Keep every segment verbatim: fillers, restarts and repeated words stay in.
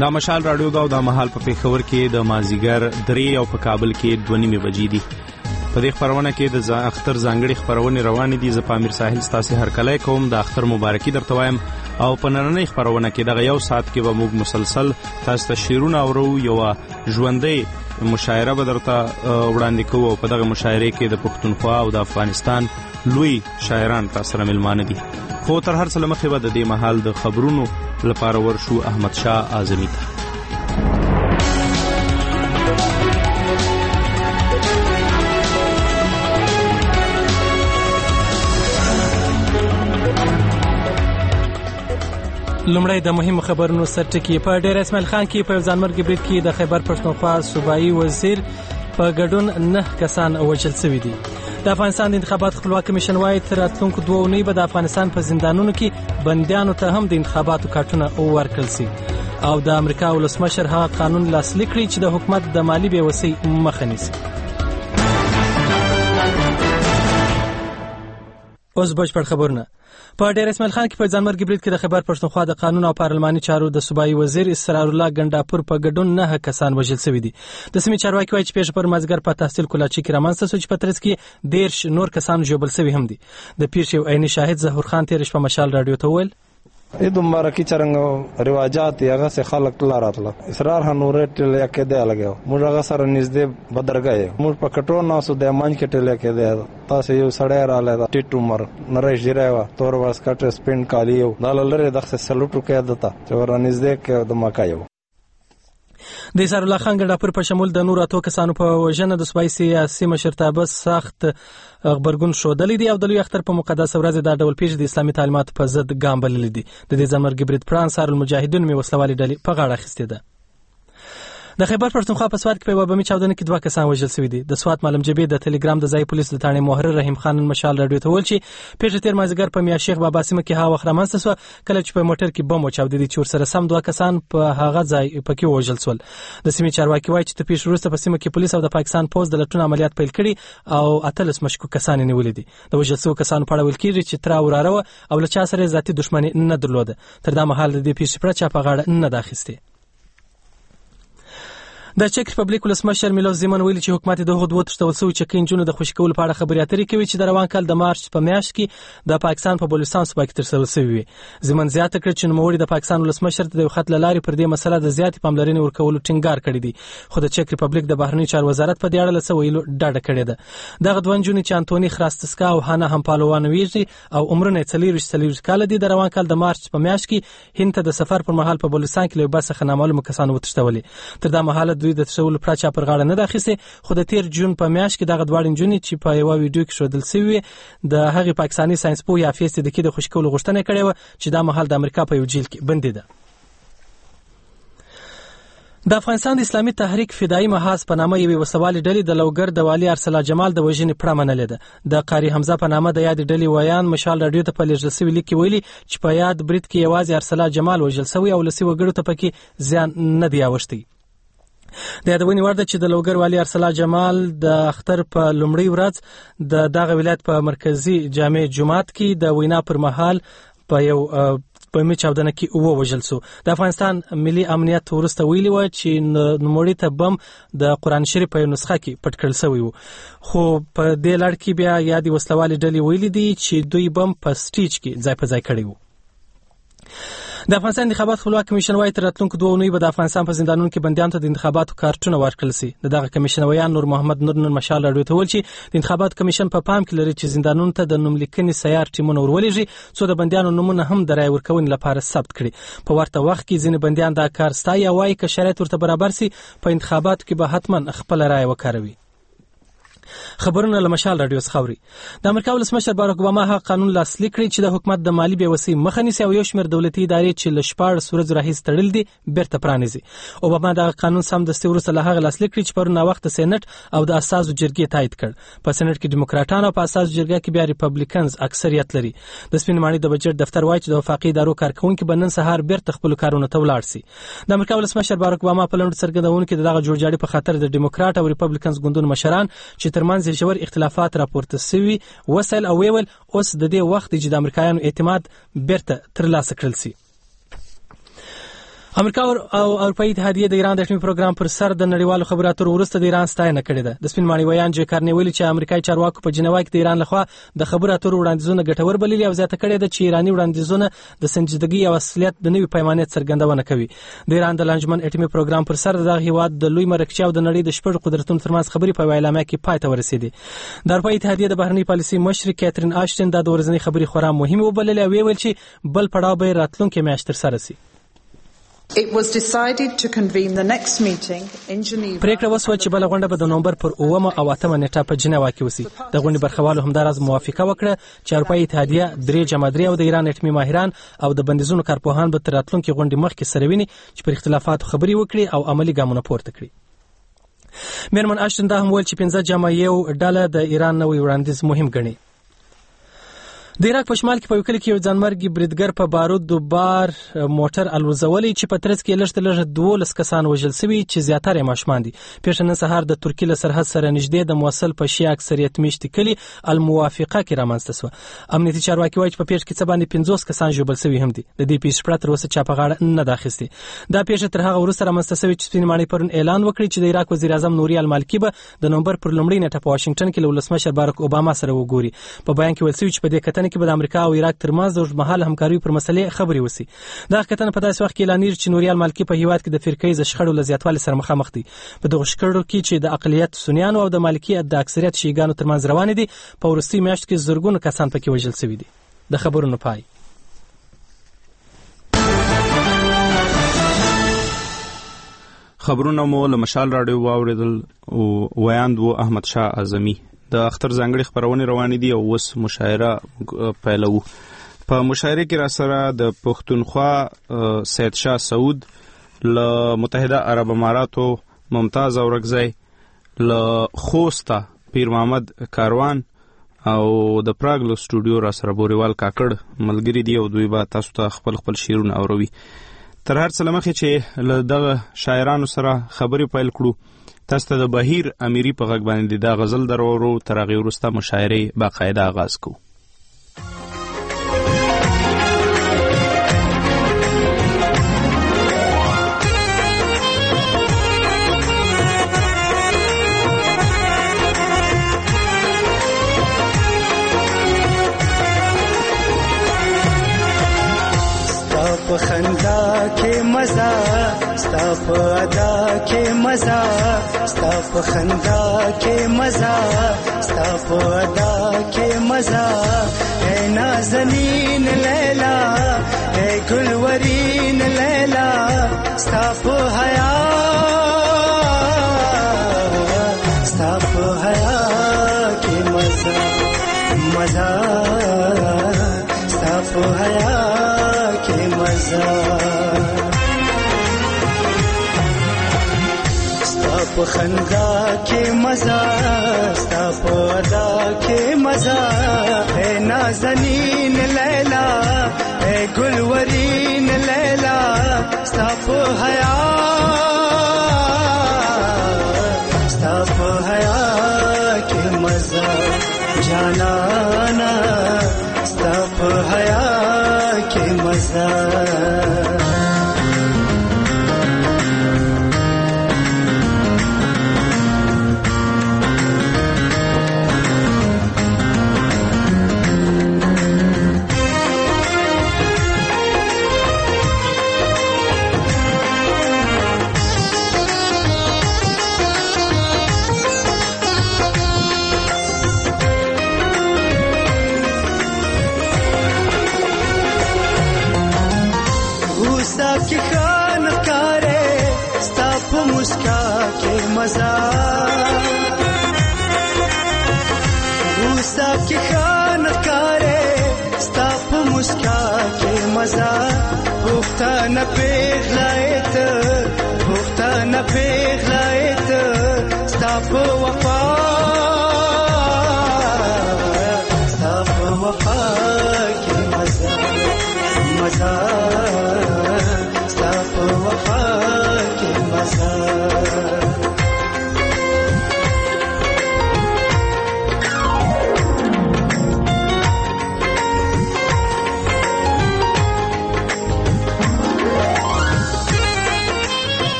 دا مشال راډیو دا او دا مهال په پېښور کې د مازیګر درې او په کابل کې دوه نیمې بجې دي. په دې خبرونه کې د اختر ځانګړي خبرونه روانې دي. زه پامیر ساحل ستاسو هرکلی کوم. د اختر مبارکي درته وایم او په نننۍ خبرونه کې دغه یو ساعت کې به موږ مسلسل تاسو ته شعرونه اورو. یوه ژوندۍ مشاعره به درته وړاندې کوو او په دغه مشاعرې کې د پښتونخوا او د افغانستان لوی شاعران تاسو سره مېلمانه دي. خو تر هر څه له مخې به د دې مهال د خبرونو لپاره ورشو احمد شاه اعظمي ته. لومړی د مهمو خبرونو سرټکي. په ډیر اسماعیل خان کې په ځانمرګ برید کې د خیبر پښتونخوا صوبایي وزیر په ګډون نه کسان وژل شوي دي. د افغانستان د انتخابات خپلواک کمیشن وايي تر راتلونکو دوه اونۍ به د افغانستان په زندانونو کې بندیانو ته هم د انتخاباتو کارتونه ورکړل شي. او د امریکا ولسمشر هغه قانون لاسلیک کړی چې د حکومت د مالی بېوسۍ مخه نیسي. اوس بشپړ خبرونه. په ډیر اسماعیل خان کې په ځانمرګ برید کې د خیبر پښتونخوا د قانون او پارلماني چارو د صوبایي وزیر اسرار الله ګنډاپور په ګډون نه کسان وژل شوي دي. د سیمې چارواکي وایي چې پیښه پر مازیګر په تحصیل کولاچي کې رامنځته شوه چې په ترڅ کې دېرش نور کسان ژوبل شوي هم دي. د پیښې یو عیني شاهد ظهور خان تېره شپه مشال راډیو ته وویل عید مبارکی چرنګ رواجات هغه سه خلک لاراتله اسرار هنوره ټل کې دی لګیو موږ هغه سره نږدې بدرګای موږ په کټو نو سو د مان کې ټل کې دی تاسو یو سړی را لاله ټیټ عمر نریش جریوا تور واس کټ سپین کالیو دللره دغه سلوټو کې دتا چې ور نږدې کې د ماکایو. د اسرار الله خان ګنډاپور په شمول د نور اتو کسانو په وژنه د صوبایي سیاسي مشرتابه سخت خبرګون ښودلی دی او د لوی اختر په مقدس ورځ دا ډول پیښې د اسلامي تعلیماتو په ضد ګام بللی دي. د دې ځانمرګي برید پر انصار المجاهدین مې وسلوالې ډلې په غاړه اخیستې ده. د خیبر پښتونخوا په سوات کې په یوه بمي چاودنه کې دوه کسان وژل شوي دي. د سوات معلم جبې د ټلګرام د ځای پولیس د ثانې محرر رحیم خان مشال راډیو ته وویل چې پیښه تېر مازدیګر په میاں شیخ بابا سیمه کې هغه وخت رامنځته شوه کله چې په موټر کې بم وچاودېدی چې ورسره سم دوه کسان په هغه ځای پکې ووژل شول. د سیمې چارواکي وایي چې د پیښې وروسته په سیمه کې پولیس او د پاکستان پوځ د لټون عملیات پیل کړي او اتلس مشکوک کسان یې نیولي دي. د وژل شوو کسانو په اړه ویل کېږي چې تره وراره وه او له چا سره یې ذاتي دښمني نه درلوده. تر دا مهال د دې پیښې پړه چا په غاړه نه ده اخیستې. د چک ریپبلیک ولسمشر میلوس زیمن ویلي چې حکومت د هغو دوه تښتول شویو چکي نجونو د خوشي کولو په اړه خبرې اترې کوي چې د روان کال د مارچ په میاشت کې د پاکستان په بلوچستان صوبه کې ترسره شوې وي. زیمن زیاته کړه چې نوموړي د پاکستان ولسمشر ته د یو خط له لارې پر دې مسله د زیاتې پاملرنې ورکولو ټینګار کړی دی. خو د چک ریپبلیک د بهرني چارو وزارت په دې اړه له څه ویلو ډډه کړې ده. دغه دوه نجونې چې انټوني خراستسکا او هانا همپالوا نومیږي او عمرونه یې څلېرویشت څلېرویشت کاله دي د روان کال د مارچ په میاشت کې هند ته د سفر پر مهال په بلوچستان کې له یو بس څخه نامعلومو کسانو وتښتولې. تر دا مهاله دوی د تښتولو پړه چا پر غاړه نه ده اخیستې. خو د تیر جون په میاشت کې دغه دواړه نجونې چې په یوه ویډیو کې ښودل شوي د هغې پاکستاني ساینسپوه یافیې صدیقي د خوشي کولو غوښتنه کړې وه چې دا مهال د امریکا په یو جیل کې بندي ده. د افغانستان د اسلامي تحریک فدایي محاذ په نامه یوې وسوالې ډلې د لوګر د والي ارسلا جمال د وژنې پړه منلې ده. د قاري حمزه په نامه د یادې ډلې ویان مشال راډیو ته په لېږل شوي لیک کې ویلي چې په یاد برید کې یوازې ارسلا جمال وژل شوی او لسي وګړو ته پکې زیان نه دی اوښتی. د یادونې وړ ده چې د لوګر والي ارسلا جمال د اختر په لومړۍ ورځ د دغه ولایت په مرکزي جامع جومات کې د وینا پر مهال په یو بمي چاودنه کې ووژل شو. د افغانستان ملي امنیت وروسته ویلي وه چې نوموړي ته بم د قرآن شریف په یو نسخه کې پټ کړل شوی و. خو په دې لړ کې بیا یادې وسلوالې ډلې ویلي دي چې دوی بم په سټیج کې ځای په ځای کړی و. د افغانستان انتخابات خپلواک کمیشن وايي تر راتلونکو دوه اونۍ به د افغانستان په زندانونو کې بندیانو ته د انتخاباتو کارتونه ورکړل شي. د دغه کمیشن ویان نور محمد نور نن مشال راډیو ته ویل چې د انتخاباتو کمیشن په پا پام کې لري چې زندانونو ته د نوملیکنې سیار ټیمونه ورولېږي څو د بندیانو نومونه هم د رایې ورکونې لپاره ثبت کړي. په ورته وخت کې ځینې بندیان دا کار ستایي او وایي که شرایط ورته برابر سي په انتخاباتو کې به حتما خپله رایه وکاروي. خبرونه له مشال راډیو څخه اوري. د امریکا ولسمشر باراک اوباما هغه قانون لاسلیک کړی چې د حکومت د مالی بېوسۍ مخه نیسي او یو شمېر دولتي ادارې چې له شپاړس ورځو راهیسې تړلې دي بیرته پرانیزي. اوباما دغه قانون سمدستي وروسته له هغه لاسلیک کړی چې پرون ناوخته سینټ او د اساسو جرګې تایید کړ. په سینټ کې ډیموکراټان او په اساسو جرګه کې بیا ریپبلیکنز اکثریت لري. د سپین ماڼۍ د بجټ دفتر وایي چې د وفاقي ادارو کارکوونکي به نن سهار بیرته خپلو کارونو ته ولاړ سي. د امریکا ولسمشر باراک اوباما په لنډو څرګندونو کې دغه جوړجاړي په خاطر د ډیموکراټ او ریپبلیکنز ګوندونو مشران چې ترمنځ یې ژور اختلافات راپورته شوي وسایل او ویول اوس د دې وخت چې د امریکایانو اعتماد بیرته ترلاسه کړل شي. امریکا او اروپאי اتحادیه د ایران د اټومي پروګرام پر سر د نړیوالو خبرو اترو وروسته د ایران ستاینه کړې ده. د سپین ماڼۍ ویان جې کارنی ویلي چې امریکایي چارواکو په جنیوا کې د ایران لخوا د خبرو اترو وړاندیزونه ګټور بللي او زیاته کړې ده چې ایراني وړاندیزونه د سنجیدګۍ او اصلیت د نوي پیمانې څرګندونه کوي. د ایران د لانجمن اټومي پروګرام پر سر د هیواد د لوی مرکچي او د نړۍ د شپږ قدرتونو ترمنځ خبرې په اعلامیه کې پای ته ورسېدې. د اروپאי اتحادیه د بهرنی پالیسي مشر کیترین آشټن د ورځنی خبرې خورا مهمه وبللې او ویل چې بل پړاو به راتلونکي میاشت تر سره شي. It was decided to convene the next meeting in Geneva. پریکړه وشوه چې بل غونډه به د نومبر پر اومه او اتمه نیټه په جنیوا کې وشي. د غونډې برخوالو همدارز موافقه وکړه چې اروپאי اتحادیه درې جمع درې او د ایران اټومي ماهران او د بندیزونو کارپوهان به تر راتلونکي غونډې مخکې سره ویني چې پر اختلافاتو خبرې وکړي او عملی ګامونه پورته کړي. میرمن آشټن دا هم ویل چې پنځه جمع یو ډله د ایران نوې وړاندیز مهم ګڼي. د عراق په شمال کې په وکیل کې یو ځانمرګي بریدګر په بارود بار موټر الوزولي چې په ترڅ کې لږ تر لږه دولس کسان وژل شوي چې زیاتره ماشومان دي. پیښه نن سهار د ترکیې له سرحد سره نږدې د موصل په شیعه اکثریت میشتي کلي الموافقه کې رامنځته شوه. امنیتي چارواکي وایي چې په پیښه کې څه باندې پنځوس کسان ژوبل شوي هم دي. د دې پیښې پړه تر اوسه چا په غاړه نه ده اخیستې. دا پیښه تر هغه وروسته رامنځته شوې چې سپین ماڼۍ پرون اعلان وکړي چې د عراق وزیر اعظم نوري المالکي به د نومبر پر لومړۍ نیټه په واشنگټن کې له ولسمشر باراک اوباما سره وګوري. په بیان کې ویل شوي چې په دې کتنه کې به د امریکا او عراق ترمنځ د اوږدمهاله همکارۍ پر مسلې خبرې وشي. دا کتنه په داسې وخت کې اعلانېږي چې نوري المالکي په هیواد کې د فرقه‌ییز شخړو له زیاتوالي سره مخامخ دي. په دغو شخړو کې چې د اقلیت سنیانو او د مالکي د اکثریت شیعهګانو ترمنځ روانې دي په وروستۍ میاشت کې زرګونه کسان پکې وژل شوي دي. د خبرونو پای. خبرونه مو له مشال راډیو واوریدل او ویاند و احمد شاه اعظمي. د اختر ځانګړي خبرونه روانې دي او اوس مشاعره پیلو. په مشاعره کې را سره د پښتونخوا سید شاه سعود، له متحده عرب اماراتو ممتاز اورګزی، له خوستا پیر محمد کاروان او د پراګ له سټوډیو را سره بوریوال کاکړ ملګری دی او دوی به تاسو ته خپل خپل شعرونه اوروي. تر هر څه لمخې چې له دغه شاعرانو سره خبرې پیل کړو، تاسو ته د بهیر امیری په غږ باندې دا غزل درورو. تر هغې وروسته مشاعرې باقاعده آغاز کوو. په خندا کې مزه ستا په ادا کې مزه، ستا په خندا کې مزه ستا په ادا کې مزه. اے نازنین لیلا، اے ګلورین لیلا، ستا په حیا ستا په حیا کې مزه مزه، ستا په حیا کې مزه. ستا په خندا کې مزه ستا په ادا کې مزه. اے نازنین لیلا، اے ګلورین لیلا، ستا په حیا ستا په حیا کې مزه. جانانا ستا په حیا کې مزه. کی خان کارے ستا په مسکا کې مزه. غوسه کی خان کارے ستا په مسکا کې مزه. پښتانه پیغلایت پښتانه پیغلایت ستا په وفا ستا په وفا کې مزه مزه. وفا کې مزه.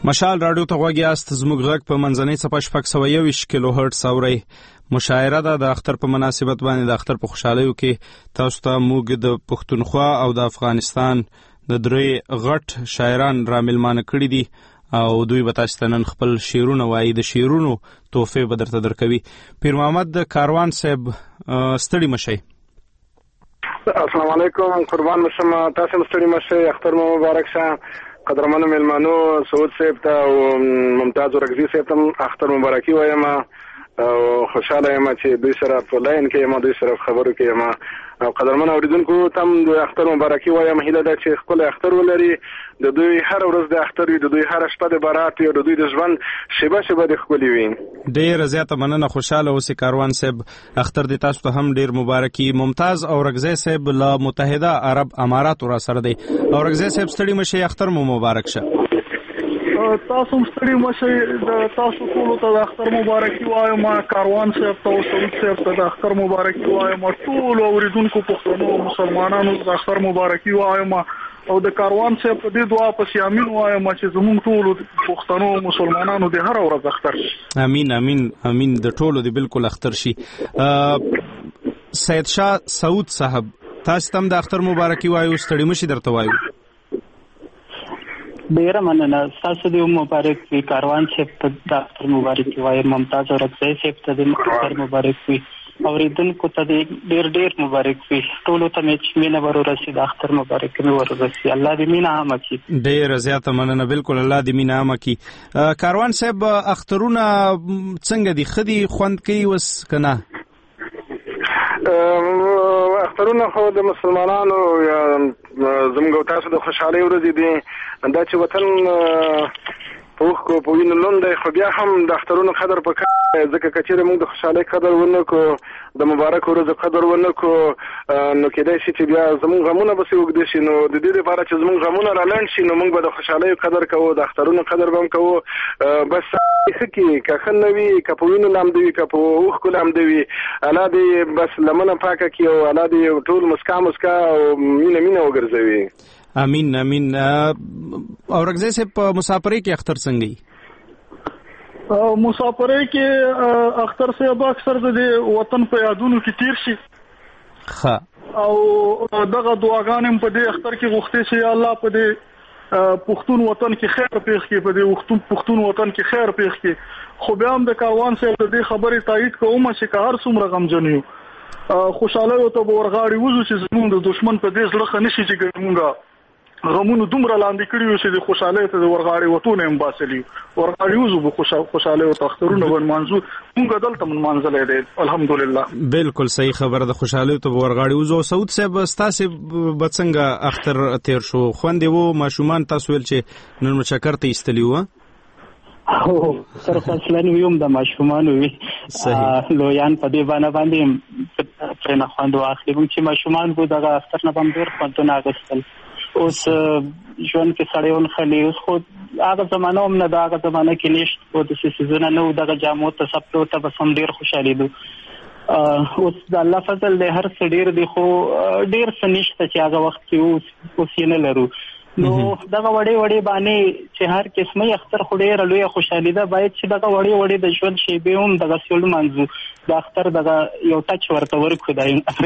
مشال رادیو ته غوږی است زموږ غږ په منځنۍ څپه شپږ سوه یوویشت کیلو هرټز اورئ. مشاعره ده د اختر په مناسبت باندې د اختر په خوشحالیو کې تاسو ته موږ د پښتونخوا او د افغانستان د درې غټ شاعران را میلمانه کړي دي او دوی به تاسو ته نن خپل شعرونه وایي. د شعرونو تحفې به درته درکوي. پیر محمد کاروان صاحب ستړي مشئ. السلام علیکم، قربان مشم، تاسو مستړي مشئ، اختر مو مبارک شه. قدرمنو میلمانو سعود صاحب ته او ممتاز ورکزي صاحب ته اختر مبارکي وایم او خوشاله یم چې دوی سره په لاین کې یم، دوی سره خبرو کې یم او قدرمن اوریدونکو ته د اختر مبارکي وایم. هیله ده چې خپل اختر ولري، د دوی هر ورځ د اختر وي، د دوی هر شپه د بارات وي او د دوی د ژوند شیبه شیبه د ښکلي وي. ډېره زیاته مننه، خوشحاله اوسئ کاروان صاحب. اختر دې تاسو ته هم ډېر مبارکي. ممتاز اورکزی صاحب له متحده عرب اماراتو را سره دی. اورکزی صاحب ستړي مشئ، اختر مو مبارک شه. تاسو مستړي مشئ، د تاسو ټولو ته د اختر مبارکي وایم. کاروان صاحب ته او سعود صاحب ته د اختر مبارکي وایم. ټولو اوریدونکو پښتنو مسلمانانو د اختر مبارکي وایم او د کاروان صاحب په دې دعا پسې امین وایم چې زموږ ټولو پښتنو مسلمانانو د هر ورځ اختر شي. امین امین امین، د ټولو د بالکل اختر شي. سید شاه سعود صاحب تاسو ته د اختر مبارکي وایو، ستړي مشئ درته وایو. ډیره مننه، تاسو دې مبارک وي. کاروان صاحب ته د اختر مبارکي وایم، ممتاز اورکزی صاحب ته د اختر مبارک وي، اوریدونکو ته ډیر ډیر مبارک وي. ټولو ته مې چې مینه ورورسي، د اختر مبارک مې ورورسي. الله دې مینه عامه کړي. ډیره زیاته مننه، بالکل الله دې مینه عامه کړي. کاروان صاحب اخترونه څنګه دي؟ ښه دي، خوند کوي اوس که نه؟ اخترونه خو د مسلمانانو زموږ تاسو د خوشحالۍ ورځې دي. دا چې وطن په اوښکو په وینو لوند دی، خو بیا هم د اخترونو قدر پکار دی، ځکه که چېرې موږ د خوشحالۍ قدر ونه کړو، د مبارک ورځو قدر ونه کړو، نو کېدای شي چې بیا زموږ غمونه به سې اوږده شي. نو د دې لپاره چې زموږ غمونه را لنډ شي، نو موږ به د خوشحالۍ قدر کوو، د اخترونو قدر به هم کوو. بس ښه کړي، که ښه نه وي، که په وینو لامده وي، که په اوښکو لامده وي، الله دې بس لمنه پاکه کړي او الله دې ټول مسکا مسکا او مینه مینه وګرځوي. امین امین. اورکزی صاحب په مسافرۍ کې اختر څنګه وي؟ مسافرۍ کې اختر صاحب اکثر د وطن په یادونو کې تیر شي او دغه دعاګانې په دې اختر کې غوښتې شي الله په دې پښتون وطن کې خیر پېښ کړي، په دې پښتون وطن کې خیر پېښ کړي. خو بیا هم د کاروان صاحب د دې خبرې تایید کوم چې که هر څومره غمجن یو، خوشحالیو ته به ورغاړې وځو چې زموږ د دشمن په دې زړه ښه نه شي چې موږ غمونو دومره لاندې کړي یو چې د خوشحالۍ ته د ورغاړې وتونه هم باسلي، ورغاړې وځو به خوشحالۍ او اخترونه به نمانځو. موږ دلته منمانځلی دی الحمدلله. بالکل صحیح خبره ده، خوشحالۍ ته به ورغاړې وځو. سعود صاحب ستاسې به څنګه اختر تیر شو؟ خوندې و؟ ماشومان تاسو ویل چې نن مو چکر ته ایستلي وه؟ هو سرفصلن ویم د ماشومانو وي، لویان په دې باندې باندې پرې نه خوند واخلي. موږ چې ماشومان وو دغه اختر نه به هم ډېر خوندونه اخیستل. اوس ژوند کې سړی ونښلي، اوس خو هغه زمانه هم نه ده، هغه زمانه کې نشت خو داسې څیزونه نه وو، دغه جامو ته سپلو ته بس هم ډېر خوشحالېدو. اوس د الله فضل دی، هر څه ډېر دی، خو ډېر څه نشته چې هغه وخت کې اوس یې نه لرو. نو دغه وړې وړې باندې چې هر قسمه اختر خو ډېره لویه خوشحالي ده، باید چې دغه وړې وړې د ژوند شیبې هم دغسې ولمانځو. د اختر دغه یو ټچ ورته ورکړو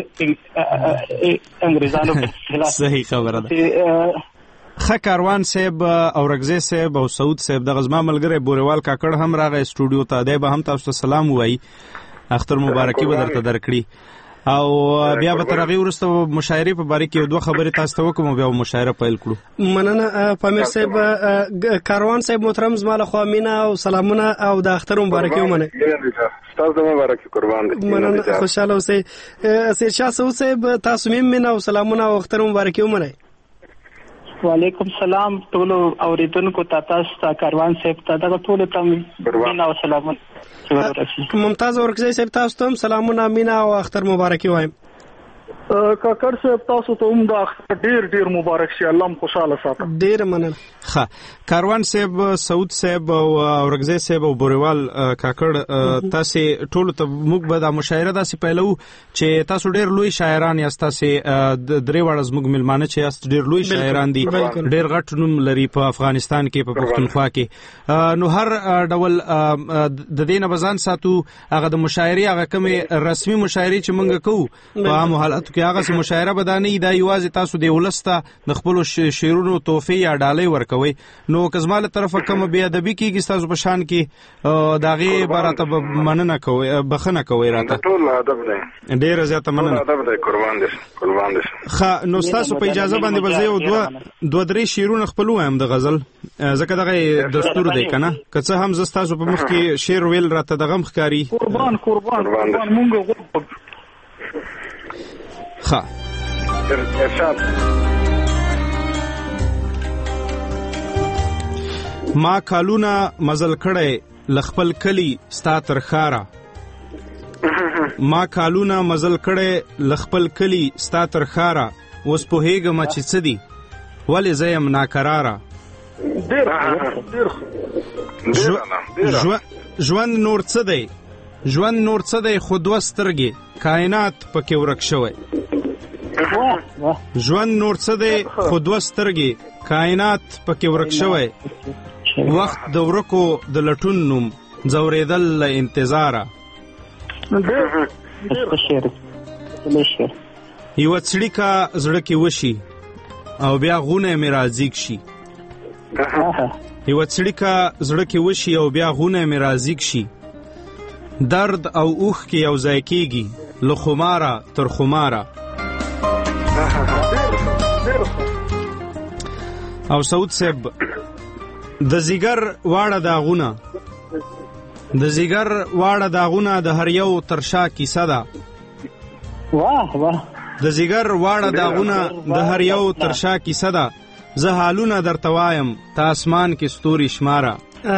د انګریزانو په اصطلاح. صحیح خبره ده. ښه کاروان صاحب، اورکزی صاحب او سعود صاحب، دغه زما ملګری بوریوال کاکړ هم راغی سټوډیو ته، دی به هم تاسو ته سلام ووایي، اختر مبارکي به درته درکړي. او بیا به تر هغې وروسته مشاعرې په باره کې یو دوه خبرې تاسو ته وکړم او بیا به مشاعره پیل کړو. مننه پامیر صاحب. کاروان صاحب محترم، زما له خوا مینه او سلامونه او د اختر مبارکي ومنئ. تاسو ته مبارکي قربان دي. مننه، خوشحاله اوسئ. سید شاه سعود صاحب تاسو هم مینه او سلامونه او اختر مبارکي ومنئ. وعلیکم سلام ټولو اوریدونکو ته، تاسو ته، کاروان صاحب ته، دغه ټولو ته مینه او سلامونه. ممتاز اورکزی صاحب تاسو ته هم سلامونه، مینه او اختر مبارکي وایم. کاکړ صاحب تاسو ته هم دا ډیر ډیر مبارک شي، الله م خوشاله ساته. ډیر مننه. ښه کاروان صاحب، سعود صاحب او اورګزی صاحب او بوریوال کاکړ، تاسو ټول ته موږ به د مشاعره داسې پیلو چې تاسو ډیر لوی شاعران یاست. تاسو درې واړه زموږ ملمانه چې یاست ډیر لوی شاعران دي، ډیر غټ نوم لري په افغانستان کې، په پښتونخوا کې. نو هر ډول د دې نه بزان ساتو هغه د مشاعري هغه کومه رسمي مشاعري چې موږ کوو په عام حالاتو کې هغه سم مشاعره بدانې دا یوازې تاسو د ولسته د خپل شعرونو توفی یا ډالۍ ورکوي. نو کزماله طرفه کوم بیا ادبي کېږي تاسو په شان کې داغه عبارت مننه کوي، بخنه کوي راته. ټول ادب دی، ډیر زیاته مننه. ادب دی، قربان دي قربان دي. ښه نو تاسو په اجازه باندې به یو دوه دوه درې شعرونه خپل وایم د غزل، ځکه دغه دستور دی کنه، که څه هم زه تاسو په مخ کې شعر ویل راته دغه مخکاری. قربان قربان قربان مونږ ها ارشاد. ما کالونه مزل کړي لخپل کلی ستا تر خارا، ما کالونه مزل کړي لخپل کلی ستا تر خارا، اوس په هیګه ما چې څه دي ولې زیم ناکرارا. ژوند نور څه دی، ژوند نور څه دی، خو دوه سترګې کائنات پکې ورک شوی. ژوند نور څه دی، خو دوه سترګې کائنات پکې ورک شوی. وخت د ورکو د لټون نوم ځورېدل له انتظاره. یوه څړیکه زړه کې وشي او بیا غونه مې رازیږ شي. یوه څړیکه زړه کې وشي او بیا غونه مې رازیږ شي. درد او اوخ کې یو ځای کېږي له خماره تر خماره. او سعود صاحب د زیګر واړه داغونه، د زیګر واړه داغونه د هر یو تر شا کیسه ده. واه واه د زیګر واړه داغونه د هر یو تر شا کیسه ده. زه حالونه درته وایم ته اسمان کې ستوري شماره.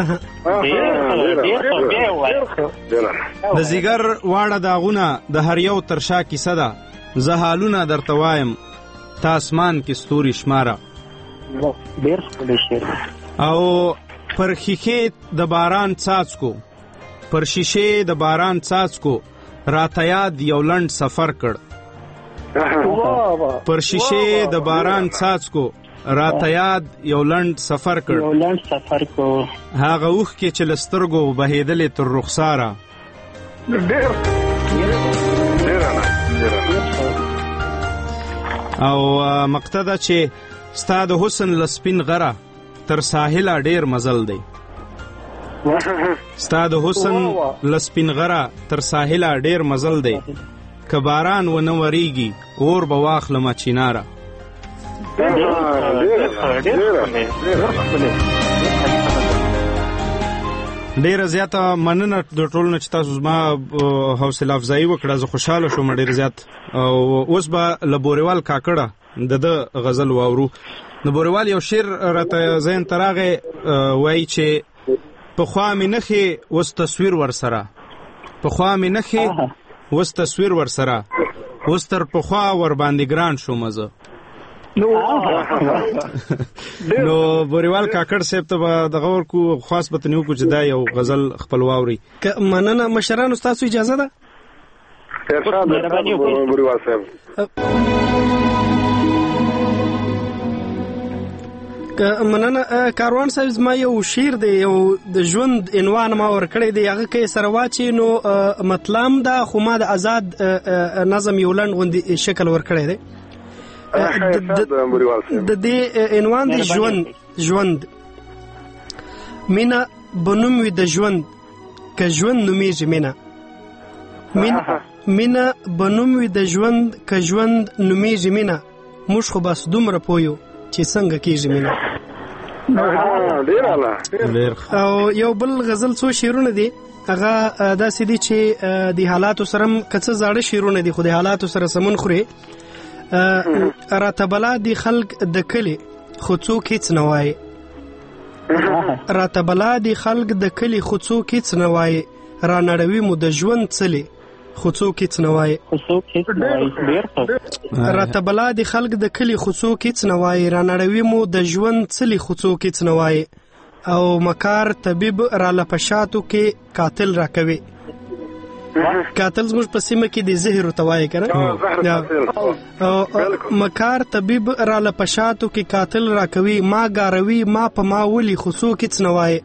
د زیګر واړه داغونه د هر یو تر شا کیسه ده. زه حالونه درته وایم ته اسمان کې ستوري شماره. او پر ښیښې د باران څاڅکو، پر شیشې د باران څاڅکو راته یاد یو لنډ سفر کړ. پر شیشې د باران څاڅکو راته یاد یو لنډ سفر کړ. یو لنډ سفر کو هغه اوښ کې چې له سترګو بهېدلې تر رخساره. او مقتدا چې ستا د حسن له سپین غره تر ساحله ډیر مزل دی. ستا د حسن له سپین غره تر ساحله ډیر مزل دی. که باران و نه وریږي اور به واخلمه چیناره. ډیره زیاته مننه د ټولو نه چې تاسو زما حوصله افزایي وکړه، زه خوشحاله شوم ډیر زیات. اوس به له بوریوال کاکړه د ده غزل واورو. د بوریوال یو شعر راته ذهن ته راغی، وایي چې پخوا مې نښې اوس تصویر ورسره، پخوا مې نښې اوس تصویر ورسره، اوس تر پخوا ورباندې ګران شوم زه. نو بوریوال کاکړ صاحب ته به دغه ورکو، خاص به تنې وکړو چې دا یو غزل خپل واوري. مننه مشرانو، ستاسو اجازه ده؟ بوریوال صاحب مننه. کاروان صاحب زما یو شعر دی، یو د ژوند عنوان ما ورکړی دی، هغه کې سره واچي نو مطلب دا، خو ما د آزاد نظم یو لنډ غوندې شکل ورکړی دی. د دې عنوان دی ژوند. ژوند مینه بنوم وي د ژوند، که ژوند نومیږي مینه. مینه بنوم وي د ژوند، که ژوند نومیږي مینه. موږ خو بس دومره پویو چې څنګه کېږي مینه. او یو بل غزل څو شعرونه دي، هغه داسې دي چې د حالاتو سره که څه زاړه شعرونه دي خو د حالاتو سره سمون خوري. راته بلا دي خلق د کلي خو څوک هېڅ نه وایي. راته بلا دي خلق د کلي خو څوک هېڅ نه وایي. را نړوي مو د ژوند څلې خو څوک هیڅ نه وایي. خو څوک هیڅ نه وایي. ډېر ښه. راته بلا د خلک د کلي خو څوک هیڅ نه وایي. رانړوي مو د ژوند څلي خو څوک هیڅ نه وایي. او مکار طبیب راله په شاتو کې قاتل راکوي. قاتل زموږ په سیمه کې د زهر ورته وایي که نه. او مکار طبیب راله په شاتو کې قاتل راکوي. ما ګاروي ما په ما ولي خو څوک هیڅ نه وایي.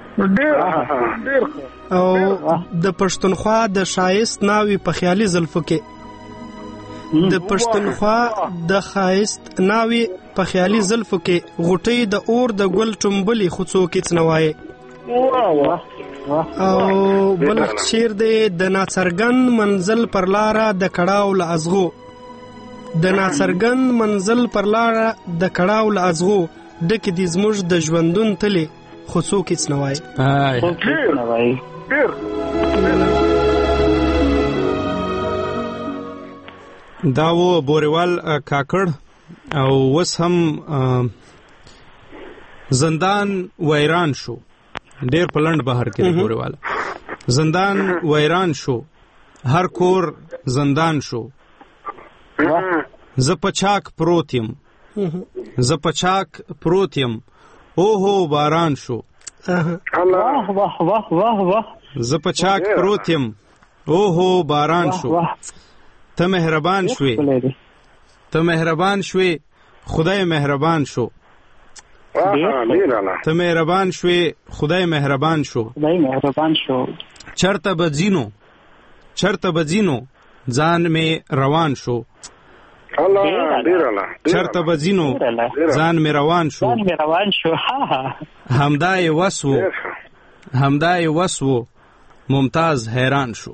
او د پښتونخوا د شایست ناوي په خیالي زلفو کې د پښتونخوا د خایست ناوي په خیالي زلفو کې غوټۍ د اور د ګل ټومبلي خو څوک هیڅ نه وایي. او بل شعر دی د ناڅرګند منزل پر لاره د کړاو له ازغو. د ناڅرګند منزل پر لاره د کړاو له ازغو ډکې دي زموږ د ژوندون تلې خو څوک هیڅ نه وایي. څوک هیڅ نه وایي. دا و بوریوال کاکړ او اوس هم زندان ویران شو. ډیر په لنډ بهر کې بوریوال زندان ویران شو. هر کور زندان شو. زه په چاک پروت یم زه په چاک پروت یم اوهو باران شو. واه واه واه واه واه. زه په چاک پروت یم اوهو باران شو. ته مهربان شوې ته مهربان شوې خدای مهربان شو. ته مهربان شوې خدای مهربان شو. خدای مهربان شو. چرته بځینو چرته بځینو ځان مې روان شو. چرته بځینو ځان مې روان شو. ځان مې روان شو. همدا یې وس و همدا یې وس و ممتاز حیران شو.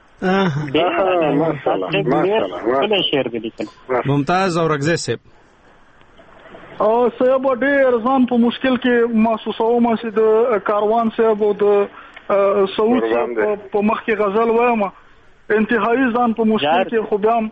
ممتاز اورګزی صاحب او صاحب ډېر ځان په مشکل کې محسوسوم چې د کاروان صاحب او د سعود صاحب په مخ کې غزل وایم انتهایی ځان په مشکل کې خو بیا هم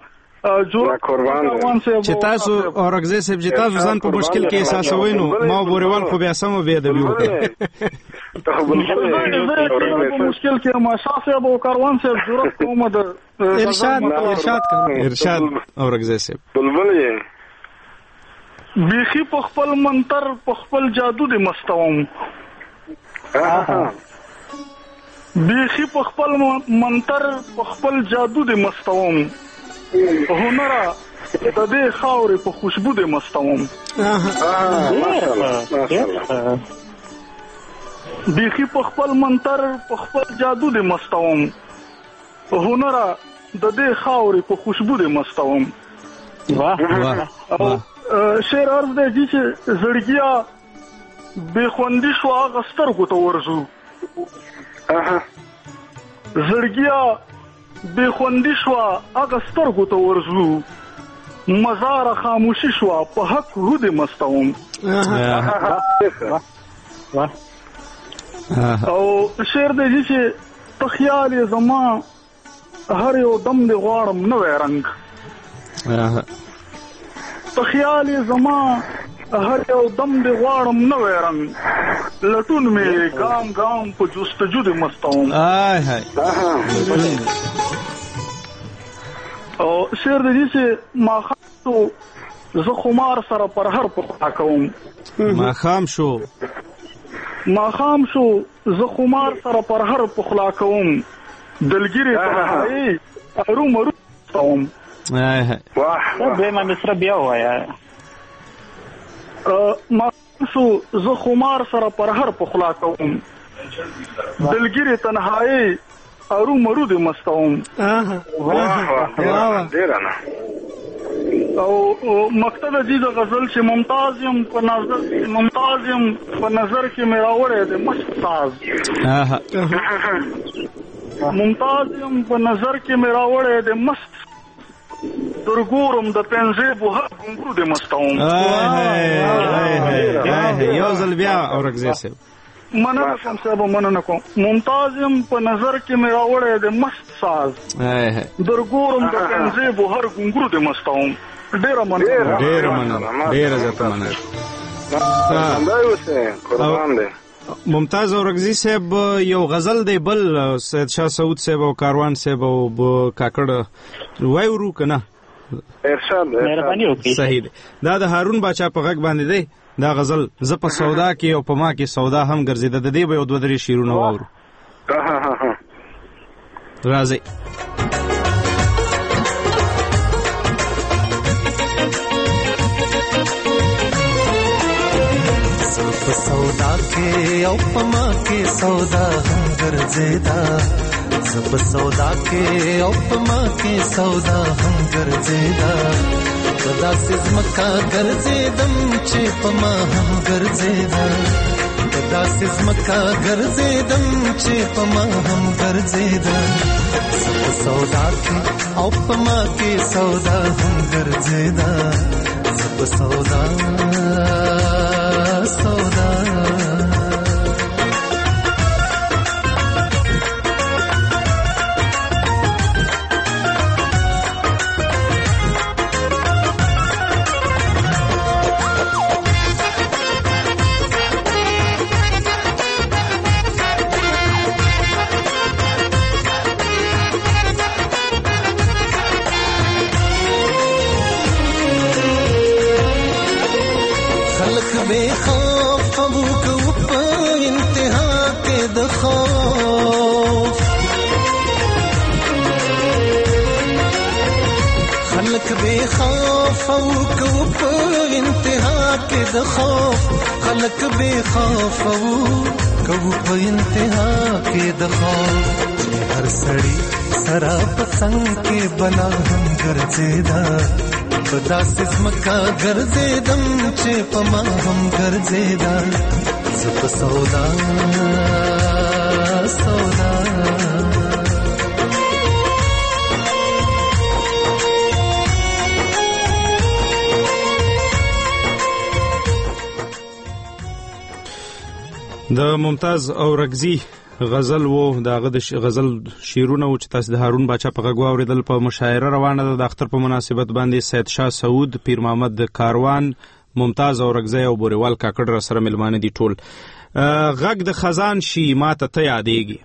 چې تاسو اورګزی صاحب چې تاسو ځان په مشکل کې احساسوئ نو ما بوریوال خو بیا سم بیا ادبي وکړه. په مشکل کې ما شاه صاحب او کاروان صاحب ضرورت کوم د ارشاد ارشاد کوم ارشاد اورګزی صاحب بلبل یې بیخي په خپل منتر په خپل جادو دې مستوم. بیخي په خپل منتر په خپل جادو دې مستوم. هنره د دې خاورې په خوشبو دې مستوم. بیخي په خپل منتر په خپل جادو دې مستوم. هنره د دې خاورې په خوشبو دې مستوم. شعر عرض دی چې زړګیا بې خوندي شو هغه سترګو ته ورځو. زړګیا بې خوندي شوه هغه سترګو ته ورځو. مزاره خاموشي شوه په حق روح دې مستوم. او شعر دی چې په خیال یې زما هر یو دم دې غواړم نوی رنګ. په خیال یې زما هر یو دم دې غواړم نوی رنګ. لټون مې ګام ګام په جستجو دې مستوم. او شعر دی چې ماښام شو زه خمار سره پر هر پخلا کوم. ماښام شو ماښام شو زه خمار سره پر هر پخلا کوم. دلګیرې تنهایي ارو مرو کوم. دویمه مصره بیا ووایه. ماښام شو زه خمار سره پر هر پخلا کوم. دلګیرې تنهایي ارو مرو دې مستوم. او مقصد دې د غزل چې ممتاز یم په نظر ممتاز یم په نظر کې مې راوړی دی مست ساز. ممتاز یم په نظر کې مې راوړی دی مست درګورم د پنځه بو هر ګنګرو دې مستوم. یو ځل بیا اورګزی صاحب مننه کوم صاحب مننه کوم. ممتاز یم په نظر کې مې راوړی دی مست ساز. درګورم د پنځه بو هر ګنګرو دې مستوم. ډېره مننه ډېره مننه ډېره زیاته مننه. ممتاز اورغزي صاحب یو غزل دی بل سید شاه سعود صاحب او کاروان صاحب او کاکړ وای ورو کنه ارشاد مهرباني وکړئ. صحیح دی. دا د هارون باچا په غږ باندې دی دا غزل ز په سودا کې او په ما کې سودا هم ګرځیده. د دې به یو دوه درې شعرونه واورو. ها ها ها راځي. په سودا کې او په ما کې سودا هم ګرځیدا زب سودا کې او په ما کې سودا هم ګرځیدا خدا سزمکا ګرځیدم چې په ما هم ګرځیدا خدا سزمکا ګرځیدم چې په ما هم ګرځیدا زب سودا کې او په ما کې سودا هم ګرځیدا زب سودا سودا خلق بے خوف او کو په انتها کې د خوف هر سړی سرا پسنګ کې بلا هم ګرځیدا خدا سزمکا ګرځیدم چې په ما هم ګرځیدا زپ سودا سودا د ممتاز اورغزي غزل وو داغه د غزل شیرونه او چې تاسو د هارون باچا په غږ واوریدل په مشاعره روانه ده. د اختر په مناسبت باندې سید شاه سعود، پیر محمد کاروان، ممتاز اورغزي او بوریوال کاکړ را سره ملمانه دي ټول. غږ د خزان شي ماته ته یادېږي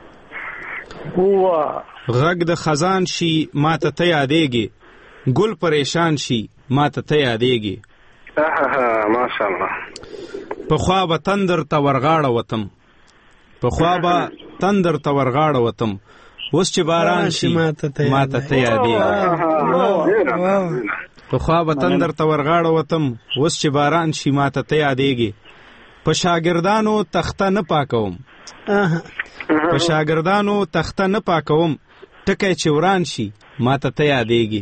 هوا غږ د خزان شي ماته ته یادېږي ګل پریشان شي ماته ته یادېږي ها ماشاءالله. په خوا به تندر ته ورغاړه وتم په خوا به تندر ته ورغاړه وتم اوس چې باران شي ماته ته یادېږي په خوا به تندر ته ورغاړه وتم اوس چې باران شي ماته ته یادېږي په شاګردانو تخته نه پاکوم په شاګردانو تخته نه پاکوم ټکی چې وران شي ماته ته یادېږي.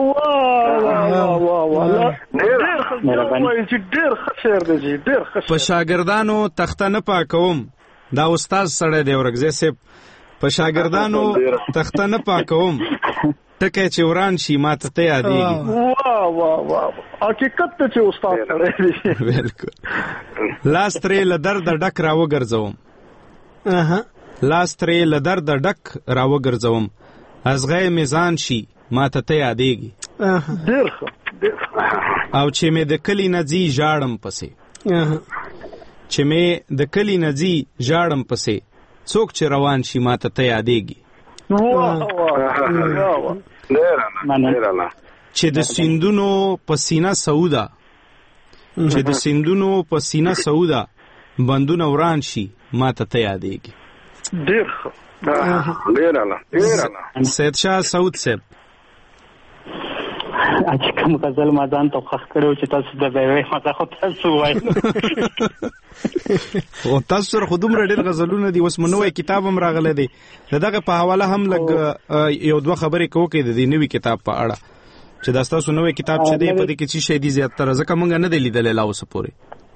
په شاګردانو تخته نه پاکوم دا استاد سره دی اورغزي صاحب. په شاګردانو تخته نه پاکوم ټکی چې وران شي ماته ته یادېږي. واه واه واه حقیقت ته چې استاد سره دی. بالکل. لاس ترې له درده ډک راوګرځوم لاس ترې له درده ډک راوګرځوم ازغی میزان شي ماته ته یادېږي. ډېر ښه او چې مې د کلی نه ځي ژاړم پسې چې مې د کلی نه ځي ژاړم پسې څوک چې روان شي ماته ته یادېږي. چې د سیندونو په سینه سعوده چې د سیندونو په سینه سعوده بندونه وران شي ماته ته یادېږي. ډېر ښه ډېر اعلی. سید شاه سعود صاحب چې کوم غزل ما ځان ته خوښ کړو چې تاسو د به ما ته خو تاسو وایي او تاسو سره خو دومره ډېر غزلونه دي. اوس نوی کتاب هم راغلی دی دغه په حواله هم لږ یو دوه خبرې کوو کې د دې نوي کتاب په اړه چې دا ستاسو نوی کتاب چې دی په دې کې څه شی دي زیاتره ځکه موږ نه دی لیدلی لا اوسه پورې.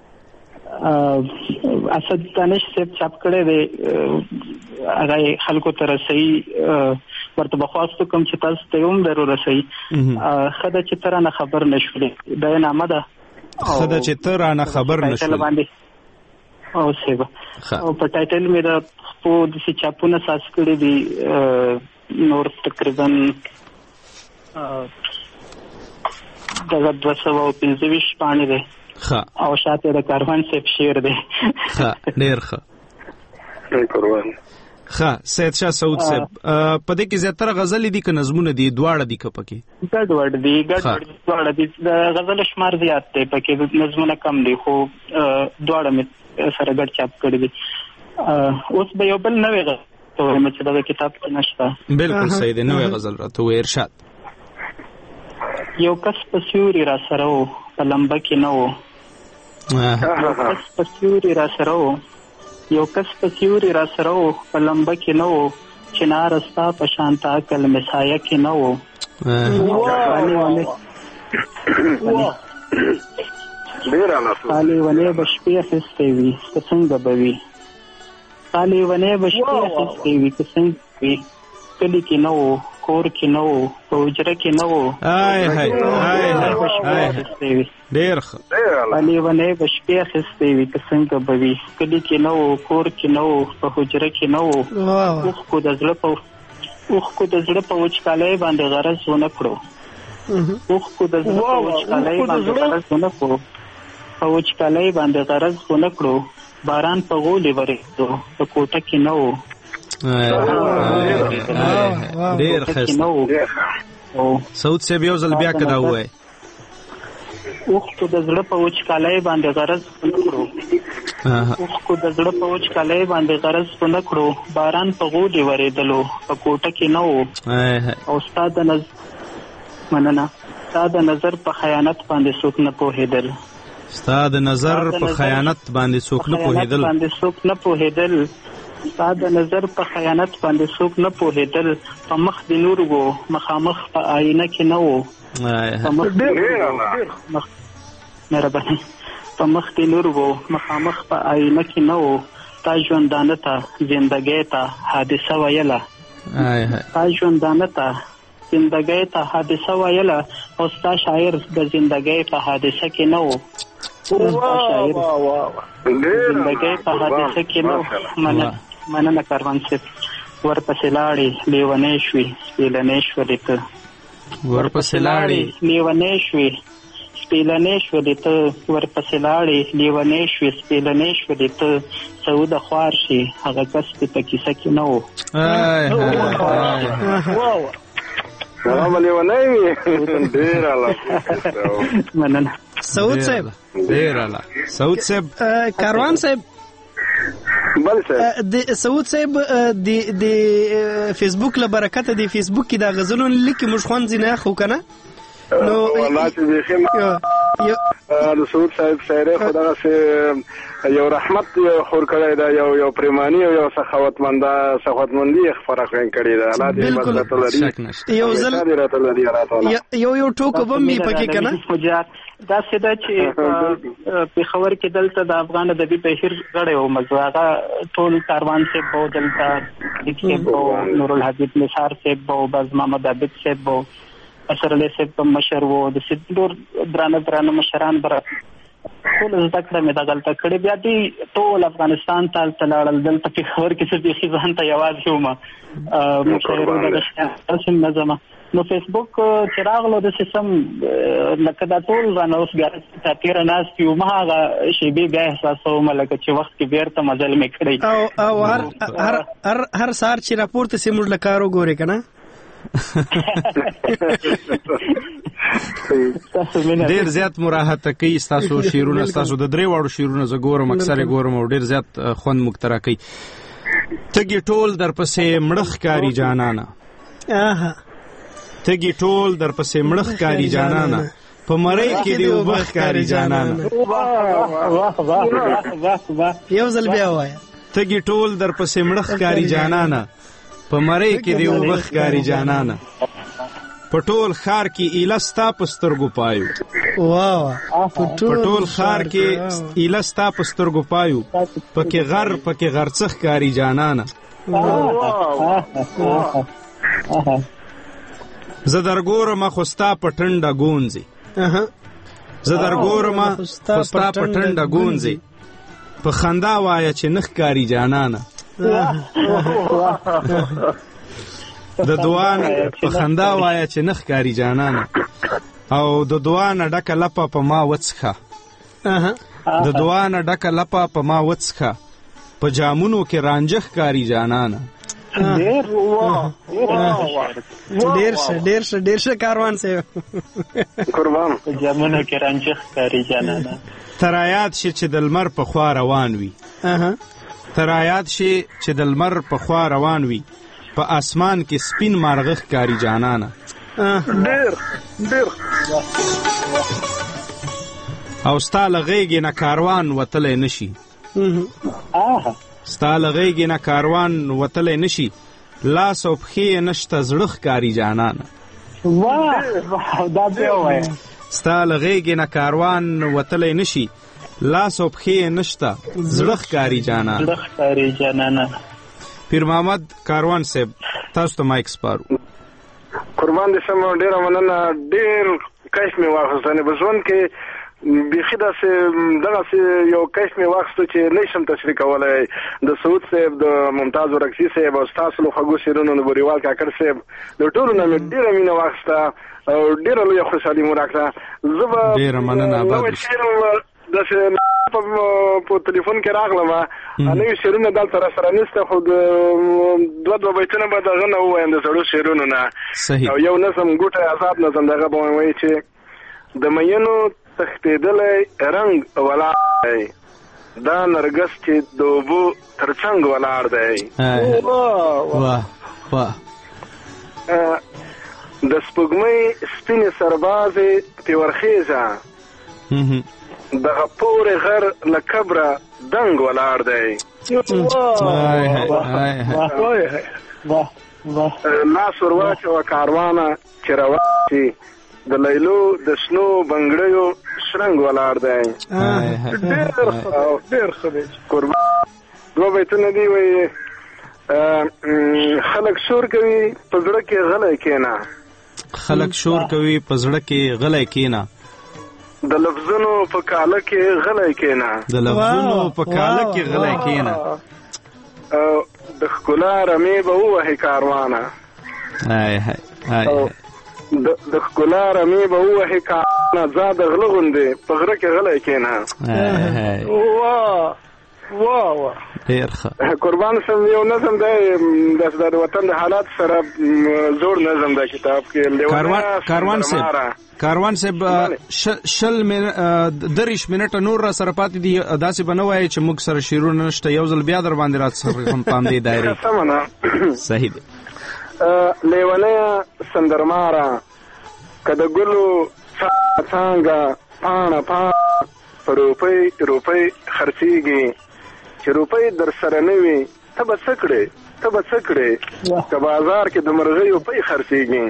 اسد دانش صاحب چاپ کړی دی هغه خلکو ته رسوي ورته بخواستو کوم چې تاسو ته هم درو رسوي خدای چې تر نه خبر نشولې دا نامه ده خدای چې تر نه خبر نشولې او سیبا او په ټایټل مې دا په د چاپونه ساس کړی دی نور تقریبا دغه دوه سوه او پنځه ویشت باندې دی او شاته د کاروان صاحب شعر دی. ښه ډېر ښه قربان. ښه سید شاه سعود صاحب په دې کې زیاتره غزلې دي که نظمونه دي دواړه دي که پکې؟ ګډوډ دي ګډوډ دي دواړه دي. د غزل شمار زیات دی پکې نظمونه کم دي خو دواړه مې سره ګډ چاپ کړي دي. اوس به یو بل نوې غزل ته وایم چې دغه کتاب کې نشته. بالکل صحیح دی نوې غزل راته وایي ارشاد. یو کس په سیوري را سره و په لمبه کې نه و. یو کس په سیوري را سره و یو کس په سیوري را سره و په لمبه کې نه و چنار ستا په شانته عقل مسایه کې نه و. خالي ونې به شپې اخیستې وي که څنګه به وي. خالي ونې به شپې اخیستې وي که څنګه وي. کلي کې نه و کور کې نه و په حجره کې نه و. ډېر ښه. خالي ونې به شپې اخیستې وي که څنګه به وي. کلي کې نه و کور کې نه و په حجره کې نه و. اوښکو د زړه په اوښکو د زړه په وچکالۍ باندې غرض ونه کړو. اوښکو د زړه په وچکالۍ باندې غرض ونه کړو په وچکالۍ باندې غرض ونه کړو. باران په غولې ورېدو په کوټه کې نه و. ډېر ښایسته. سعود صاحب یو ځل بیا که دا ووایي. اوښکو د زړه په وچکالۍ باندې غرض ونه کړو. اوښکو د زړه په وچکالۍ باندې غرض ونه کړو. باران په غولې ورېدلو په کوټه کې نه و. او ستا د نظر مننه ستا د نظر په خیانت باندې څوک نه پوهېدل. ستا د نظر په خیانت باندې څوک نه پوهېدل. باندې څوک نه پوهېدل. ستا د نظر په خیانت باندې څوک نه پوهېدل. په مخ د نور وو مخامخ په آینه کې نه و. مهرباني په مخ د نور وو مخامخ په آینه کې نه و. تا ژوندانه ته زندګۍ ته حادثه ویله. تا ژوندانه ته زندګۍ ته حادثه ویله او ستا شاعر د زندګۍ په حادثه کې نه و. ستا شاعر زندګۍ په حادثه کې نه و. مننه کاروان صاحب. ورپسې لاړې لیونۍ شوې سپېلنۍ شولې ته. ورپسې لاړې لیونۍ شوې سپېلنۍ شولې ته. ورپسې لاړې لیونۍ شوې سپېلنۍ شولې ته. سعوده خوار شي هغه کس دې په کیسه کې نه و. مننه سعود صاحب. ډېر اعلی سعود صاحب. کاروان صاحب بل صاحب د سعود صاحب د د فیسبوک له برکته د فیسبوک کې د غزلونو لیکي موږ خوان زینه خو کنه نو والله چې بخیم د سعود صاحب سره خدای سه یو رحمت خور کړی دا یو یو پریمانی یو سخاوتمند سخاوتمندي فرق کړی دا الله دې مدد لري. یو ځل یو یو ټوکو به می پکې کنه دا سده چې په خبر کې دلته د افغان ادبي بهیر غړی او مزاغه ټول کاروان سے بو دلته لیکي بو نور الحبیب نثار سے بو باز محمد عبد سے بو اثر له سے مشر وو د سیدور درانه درانه مشران بر ټول زده کړه مې دا غلطه کړې. بیا دې ټول افغانستان ته تلاړل دلته په خبر کې څه بيخي ځان ته یوازې ومه مشرانو د رسم نظم نو فیسبوک چراغ له د سیستم لکه دا ټول ځان اوس بیا تیر ناس یو ما هغه شی به بیا احساسو ملکه چې وخت کې بیرته مزل مې کړی او او هر هر هر هر سار چې راپورته سیمړ لکارو ګوري کنه ډیر زیات مراحت کوي تاسو شیرونه تاسو د درې واړو شیرونه ز ګورم اکثر ګورم او ډیر زیات خوند مخترا کوي. تګي ټول در پسې مړخ کاری جانانا اها تګي ټول در پسې مړخ کاری جانانا په مړی کې دی وبخ کاری جانانا. واه واه واه واه یو ځل بیا وای. تګي ټول در پسې مړخ کاری جانانا په مړی کې دی وبخ کاری جانانا. پټول خار کې ایلستا پسترګو پایو. واو پټول خار کې ایلستا پسترګو پایو پکې غر پکې غرڅخ کاری جانانا. زدرګورم خوستا پټنډه گونځي زدرګورم خوستا پټنډه گونځي په خندا وایا چې نخ کاری جانانا. د دوان په خندا وایا چې نخ کاری جانانا او د دوان ډکه لپه په ما وڅخه د دعا نه ډکه لپه په ما وڅښه په جامونو کې رانجه ښکاري جانانه. ډېر ښه ډېر ښه ډېر ښه کاروان صاحب قربان. په جامونو کې رانجه ښکاري جانانه. ترایات شي چې د لمر په خوا روان وي ترایات شي چې د لمر په خوا روان وي په اسمان کې سپین مارغه ښکاري جانانه. ډېر ډېر او ستا له غېږې نه کاروان وتلی نشي ستا له غېږې نه کاروان وتلی نشي لاس او پښې یې نشته زړه ښکاري جانانه. ستا له غېږې نه کاروان وتلی نشي لاس او پښې یې نشته زړه ښکاري جانانه. پیر محمد کاروان صاحب تاسو ته مایک سپارو. قربان دې شم. ډېره مننه. ډېر کیف مې واخیست. یعنې په ژوند کې بیخي داسې دغسې یو کیف مې واخیستو چې نه شم تشریح کولی. د سعود صاحب، د ممتاز ورکسي صاحب او ستاسو له خوږو شعرونو، د بوریوال کاکړ صاحب د ټولو نه مې ډېره مینه واخیسته او ډېره لویه خوشحالي مو راکړه. زه به ډېره مننه. نوی شعر داسې په تلیفون کې راغلم، نوي شعرونه دلته را سره نشته، خو دوه دوه بیتونه به دغه نه ووایم د زړو شعرونو نه. او یو نظم ګوټی آزاد نظم دغه به وایي چې د مینو تښتېدلی رنګ ولاړ دی دا نرګس چې د اوبو تر څنګ ولاړ دی. د سپوږمۍ سپینې سربازې پې ورخیژه دغه پورې غر له کبره دنګ ولاړ دی. لاس ور واچوه کاروانه چې روان شي د لیلو د شنو بنګړیو شرنګ ولاړ دی. ډېر ښه دی. قربان دوه بیتونه دي وایي خلک شور کوي په زړه کې غلی کښېنه خلک شور کوي په زړه کې غلی کښېنه د لفظونو په کاله کې غلی کښېنه د لفظونو په کاله کې غلی کښېنه او د ښکلا رمې به ووهې کاروانه د ښکلا رمې به ووهې کاروانه ځا د غله غوندې په غره کې غلی کښېنه. واه واه ډېر ښه. قربان شم. یو نظم دی داسې د وطن د حالات سره زوړ نظم دی کتاب کې. کاروان صاحب کاروان صاحب شل دریش منټه نور را سره پاتې دي. داسې به نه وایي چې موږ سره شعرونه نشته. یو ځل بیا در باندې را څرخم پام دی دایرې. صحیح دی. لیونیه سندرماره که د ګلو څانګه پاڼه پاڼه په روپۍ روپۍ خرڅېږي چې روپۍ در سره نه وي ته به څه کړې ته به څه کړې که بازار کې د مرغیو پۍ خرڅېږي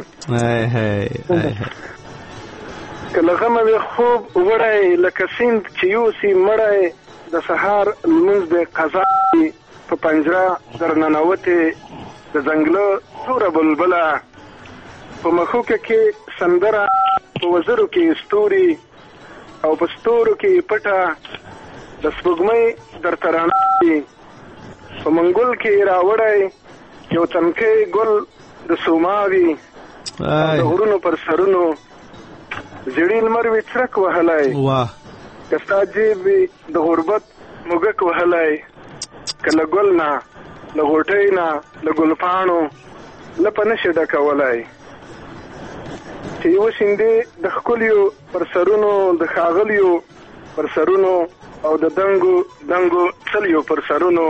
که له غمه وي خوب وړی لکه سیند چې یوسي مړی د سهار لمونځ د قضا په پنجره در ننوتې د ځنګله توره بلبله په مښوکه کې سندره په وزرو کې ستوري او په ستورو کې پټه د سپوږمۍ درته رڼا وي په منګل کې راوړی یو تنکی ګل د سوما وي د غرونو پر سرونو زیړی لمر وي څرک وهلی که ستا جیب وي د غربت موږک وهلی که له ګل نه له غوټۍ نه له ګلپاڼو لپه نشي ډکولی چې یوه شیندې د ښکلیو پر سرونو د ښاغلیو پر سرونو او د دنګو دنګو څلیو پر سرونو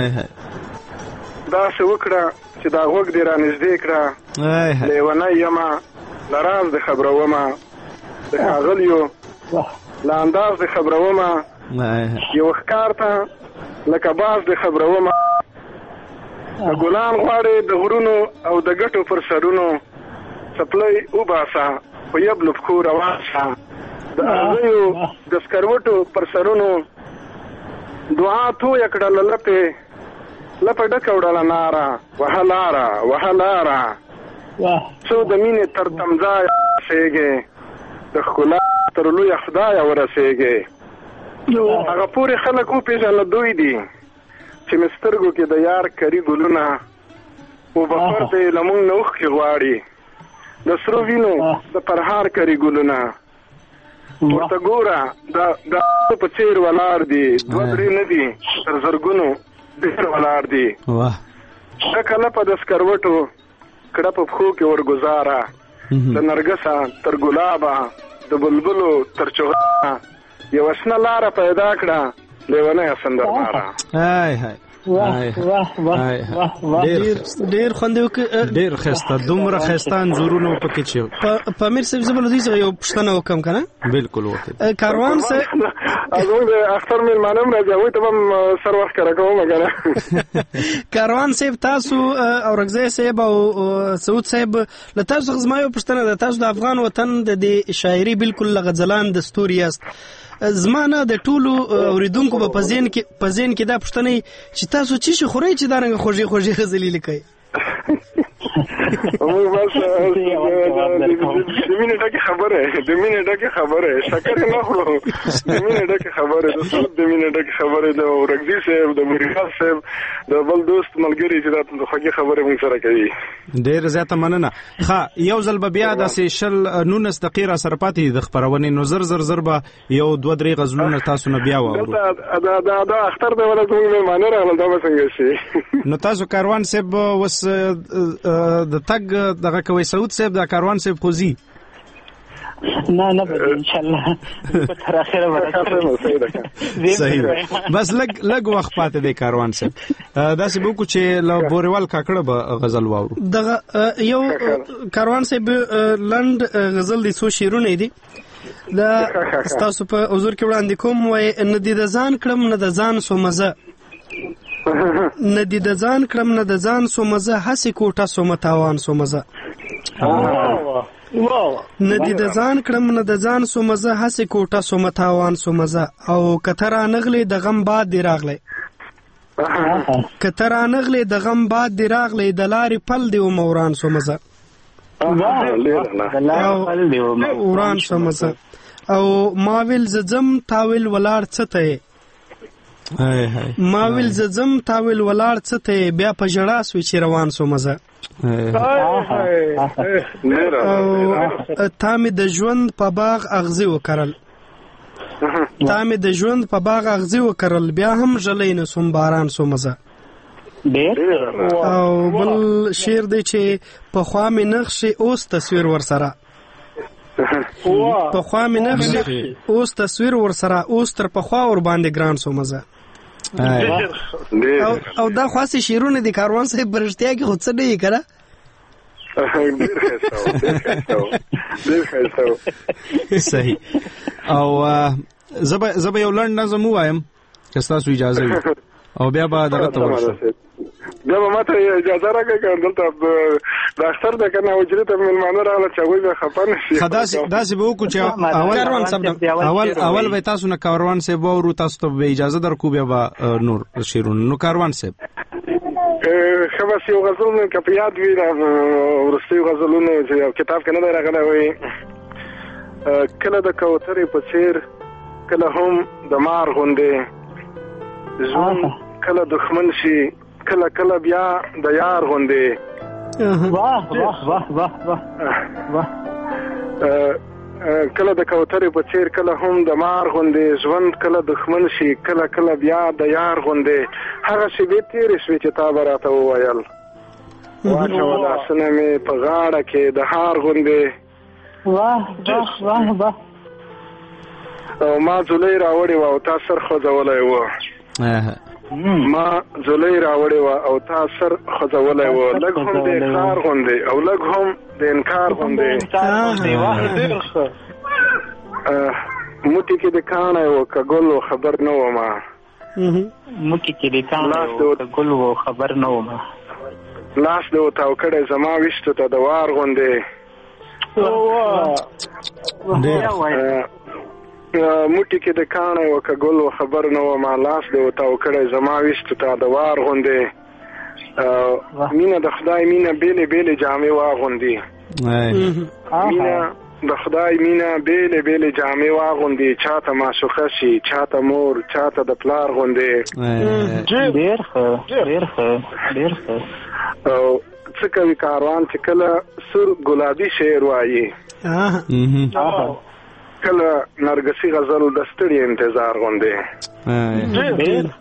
داسې وکړه چې دا غوږ دې را نږدې کړه لیونی یمه له راز دې خبرومه د ښاغلیو له انداز دې خبرومه یو ښکار ته لکه باز دې خبرومه د ګلان غواړې د غرونو او د ګټو پر سرونو څپلۍ وباسه په یبلو پښو روان شه د اغزیو د سکروټو پر سرونو دعا تویه کړه له لپې لپه ډکه وړله ناره وهه لاره وهه لاره څو د مینې تر تمځایه رسېږې د ښکلا تر لویه خدایه ورسېږې هغه پورې خلک وپېژنه دوی دي چې مې سترګو کې د یار کري ګلونه و بخور دی له مونږ نه اوښکې غواړي د سرو وینو د پرهار کري ګلونه ورته ګوره دا دا په څیر ولاړ دي دوه درې نه دي تر زرګونو ډېر ولاړ دي دا کله په د سکروټو کړه په پښو کې ورګزاره د نرګسه تر ګلابه د بلبلو تر چغه یو شنه لاره پیدا کړه لیونی سندرماره هاي هاي واه واه واه واه ډیر خوند ډیر خسته دومره خستان زورونه پکې چې په امیر صاحب زبل دوی څنګه یو پښتنه وکم کنه بالکل وکړه کاروان سه ازو د اختر مل مانم راځي وای ته هم سر وخت کرا کوم کنه کاروان صاحب تاسو او رغزه صاحب او سعود صاحب له تاسو غزمایو پښتنه د تاسو د افغان وطن د شاعري بالکل غزلان دستوري است زمانه د ټولو اوریدونکو په پزین کې پزین کې دا پښتنه چې تاسو چې شي خوري چې دا رنګ خوږی خوږی غزلې لیکي او بس د مینه ډکه خبره د مینه ډکه خبره شکر نه خورو د مینه ډکه خبره د صد د مینه ډکه خبره د ورګزي صاحب د مریخ صاحب د بل دوست ملګری چې دا خوږی خبره موږ سره کوي ډیر زیاته مننه ښه یو ځل به بیا د سیشل نونس دقیقه سرپاتې د خبرونه نو زر زر زر به یو دوه درې غزلونه تاسو نه بیا وورو دا دا دا اختر د ولادت موږ معنی راغله دا څنګه شي نو تاسو کاروان صاحب وس د تګ دغه کوي سعود صاحب د کاروان صاحب خوځي نه نه ان شاء الله تر اخره ورته صحیح بس لګ لګ وخت پاتې دی کاروان صاحب دا څه بو کو چې له بوريوال کاکړه به غزل واورو دغه یو کاروان صاحب لند غزل دي سو شیرونه دي دا تاسو په حضور کې وړاندې کوم وای ان دي د ځان کړم نه د ځان سو مزه نه دي د ځان کړم نه د ځان سو مزه هسې کوټه سو متاوان سو مزه نه دي د ځان کړم نه د ځان سو مزه هسې کوټه سو متاوان سو مزه او کتره نغلې د غم باد دی راغلی کتره نغلې د غم باد دی راغلی د لارې پل دی و موران سو مزه وران سو مزه او ماویل زم تاویل ولاړ څه ته هاي هاي ماویل زم تاویل ولاړ څه ته بیا په جړا سوي چې روان سو مزه تا مې د ژوند په باغ اغزي وکړل تا مې د ژوند په باغ اغزي وکړل بیا هم ژلې نه سوم باران سو مزه او بل شعر دی چې په خوا مې نقشې اوس تصویر ورسره په خوا مې نقشې اوس تصویر ورسره اوس تر په خوا ور باندې ګران سو مزه او او دا خاصه شیرونه دي کاروان صاحب برشتیا کې خود څه نه یې کړه صحیح او زب زب یو لړ نظم وایم که تاسو اجازه وي او بیا به دغه تورشو بیا به ماته اجازه راکړئ که دلته د اختر د کنه حجرې ته مېلمانه راغله چې هغوی به خفه نه شي داسې داسې به وکړو چې اول اول به تاسو نه کاروان صاحب واورو تاسو ته به اجازه درکو بیا به نور شعرونه نو کاروان صاحب ښه بس یو غزل که په یاد وي وروستیو غزلونه چې یو کتاب کې نه دی راغلی وایي کله د کوترې په څېر کله هم د مار غوندې ژوند کله دښمن شي کله کله بیا د یار غوندې واه واه واه واه واه کله د کوترې په څېر کله هم د مار غوندې ژوند کله دښمن شي کله کله بیا د یار غوندې هغه شېبې تېرې شوې چې تا به راته وویل واچوه لاسونه مې په غاړه کې د هار غوندې واه واه واه واه او ما ځولۍ راوړې وه او تا سر خوځولی و ما ځولۍ راوړې وه او تا سر خوځولی و لږ هم د اقرار غوندې او لږ هم د انکار غوندې موټي کې د کاڼی و که ګل و خبر نه ومه موټي کې د کاڼی و که ګل و خبر نه ومه لاس دې وتاو کړی زما ویشتو ته د وار غوندې موټي کې د کاڼی و که ګل و خبر نه ومه لاس دې وتاو کړی زما ویشتو ته د وار غوندې مینه د خدای مینه بیلې بیلې جامې واغوندي مینه د خدای مینه بیلې بیلې جامې واغوندي چاته معشوقه شي چاته مور چاته د پلار غوندې ډېر ښه ډېر ښه ډېر ښه او څه کوي کاروان چې کله سور ګلابي شعر وایي کله نرګسي غزل د ستړي انتظار غوندې. ډېر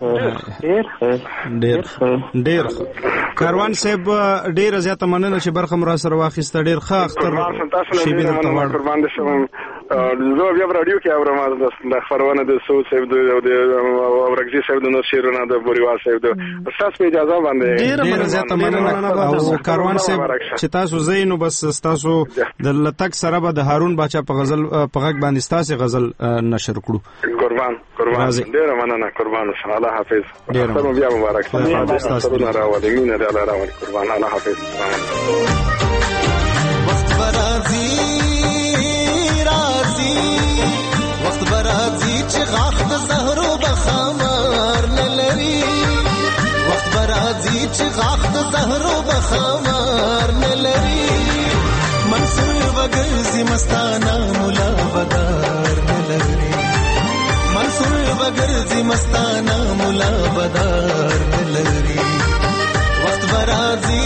ډېر ډېر کاروان صاحب ډېر زیاته مننه چې برخه مو را سره واخیسته. ډېر ښه اختر شي به درته وړ قربان دې شم. زه بیا په راډیو کې اورم د خبرونه د سعود صاحب د اورګزي صاحب د نو شیرونه د بوريوال صاحب د استاد په اجازه باندې ډېر زیاته مننه. او کاروان صاحب چې تاسو زینو بس تاسو د لټک سره به د هارون باچا په غزل په غږ باندې تاسو غزل نشر کړو. قربان قربان ډېر مننه قربان. الله حافظ. ډېر بیا مبارک. تاسو نه راوړئ مینه دې الله راوړي قربان. الله حافظ. وخت برازي رازي وخت برازي چې غاخ د زهرو بخمار نه لري. وخت برازي چې غاخ د زهرو بخمار نه لري. منصور وګرځي مستانه مولا بدار نه لري. منصور وګرځي مستانه مولا بدار نه لري. وخت برازي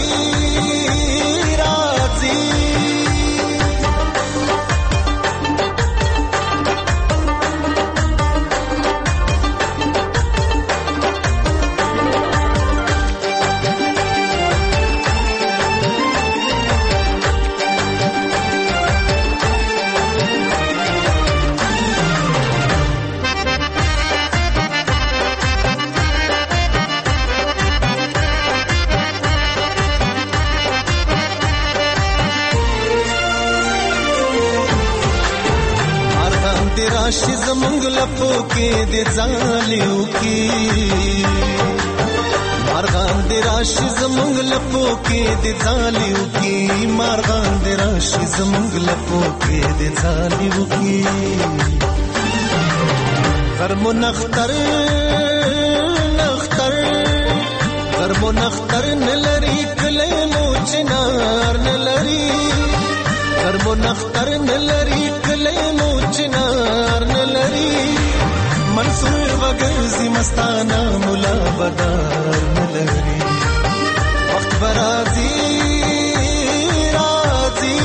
رازي راشي زمونږ لپو کې د ځالیو کې. مارغان د راشي زمونږ لپو کې د ځالیو کې. مارغان د راشي زمونږ لپو کې د ځالیو کې. غرمو نختر نختر غرمو نختر نلري کله مو چنار نلري. غرمو نختر نلري کله مو چنار نلري. منصور وګرځي مستانه مولا بدار نلري. وخت برازي رازي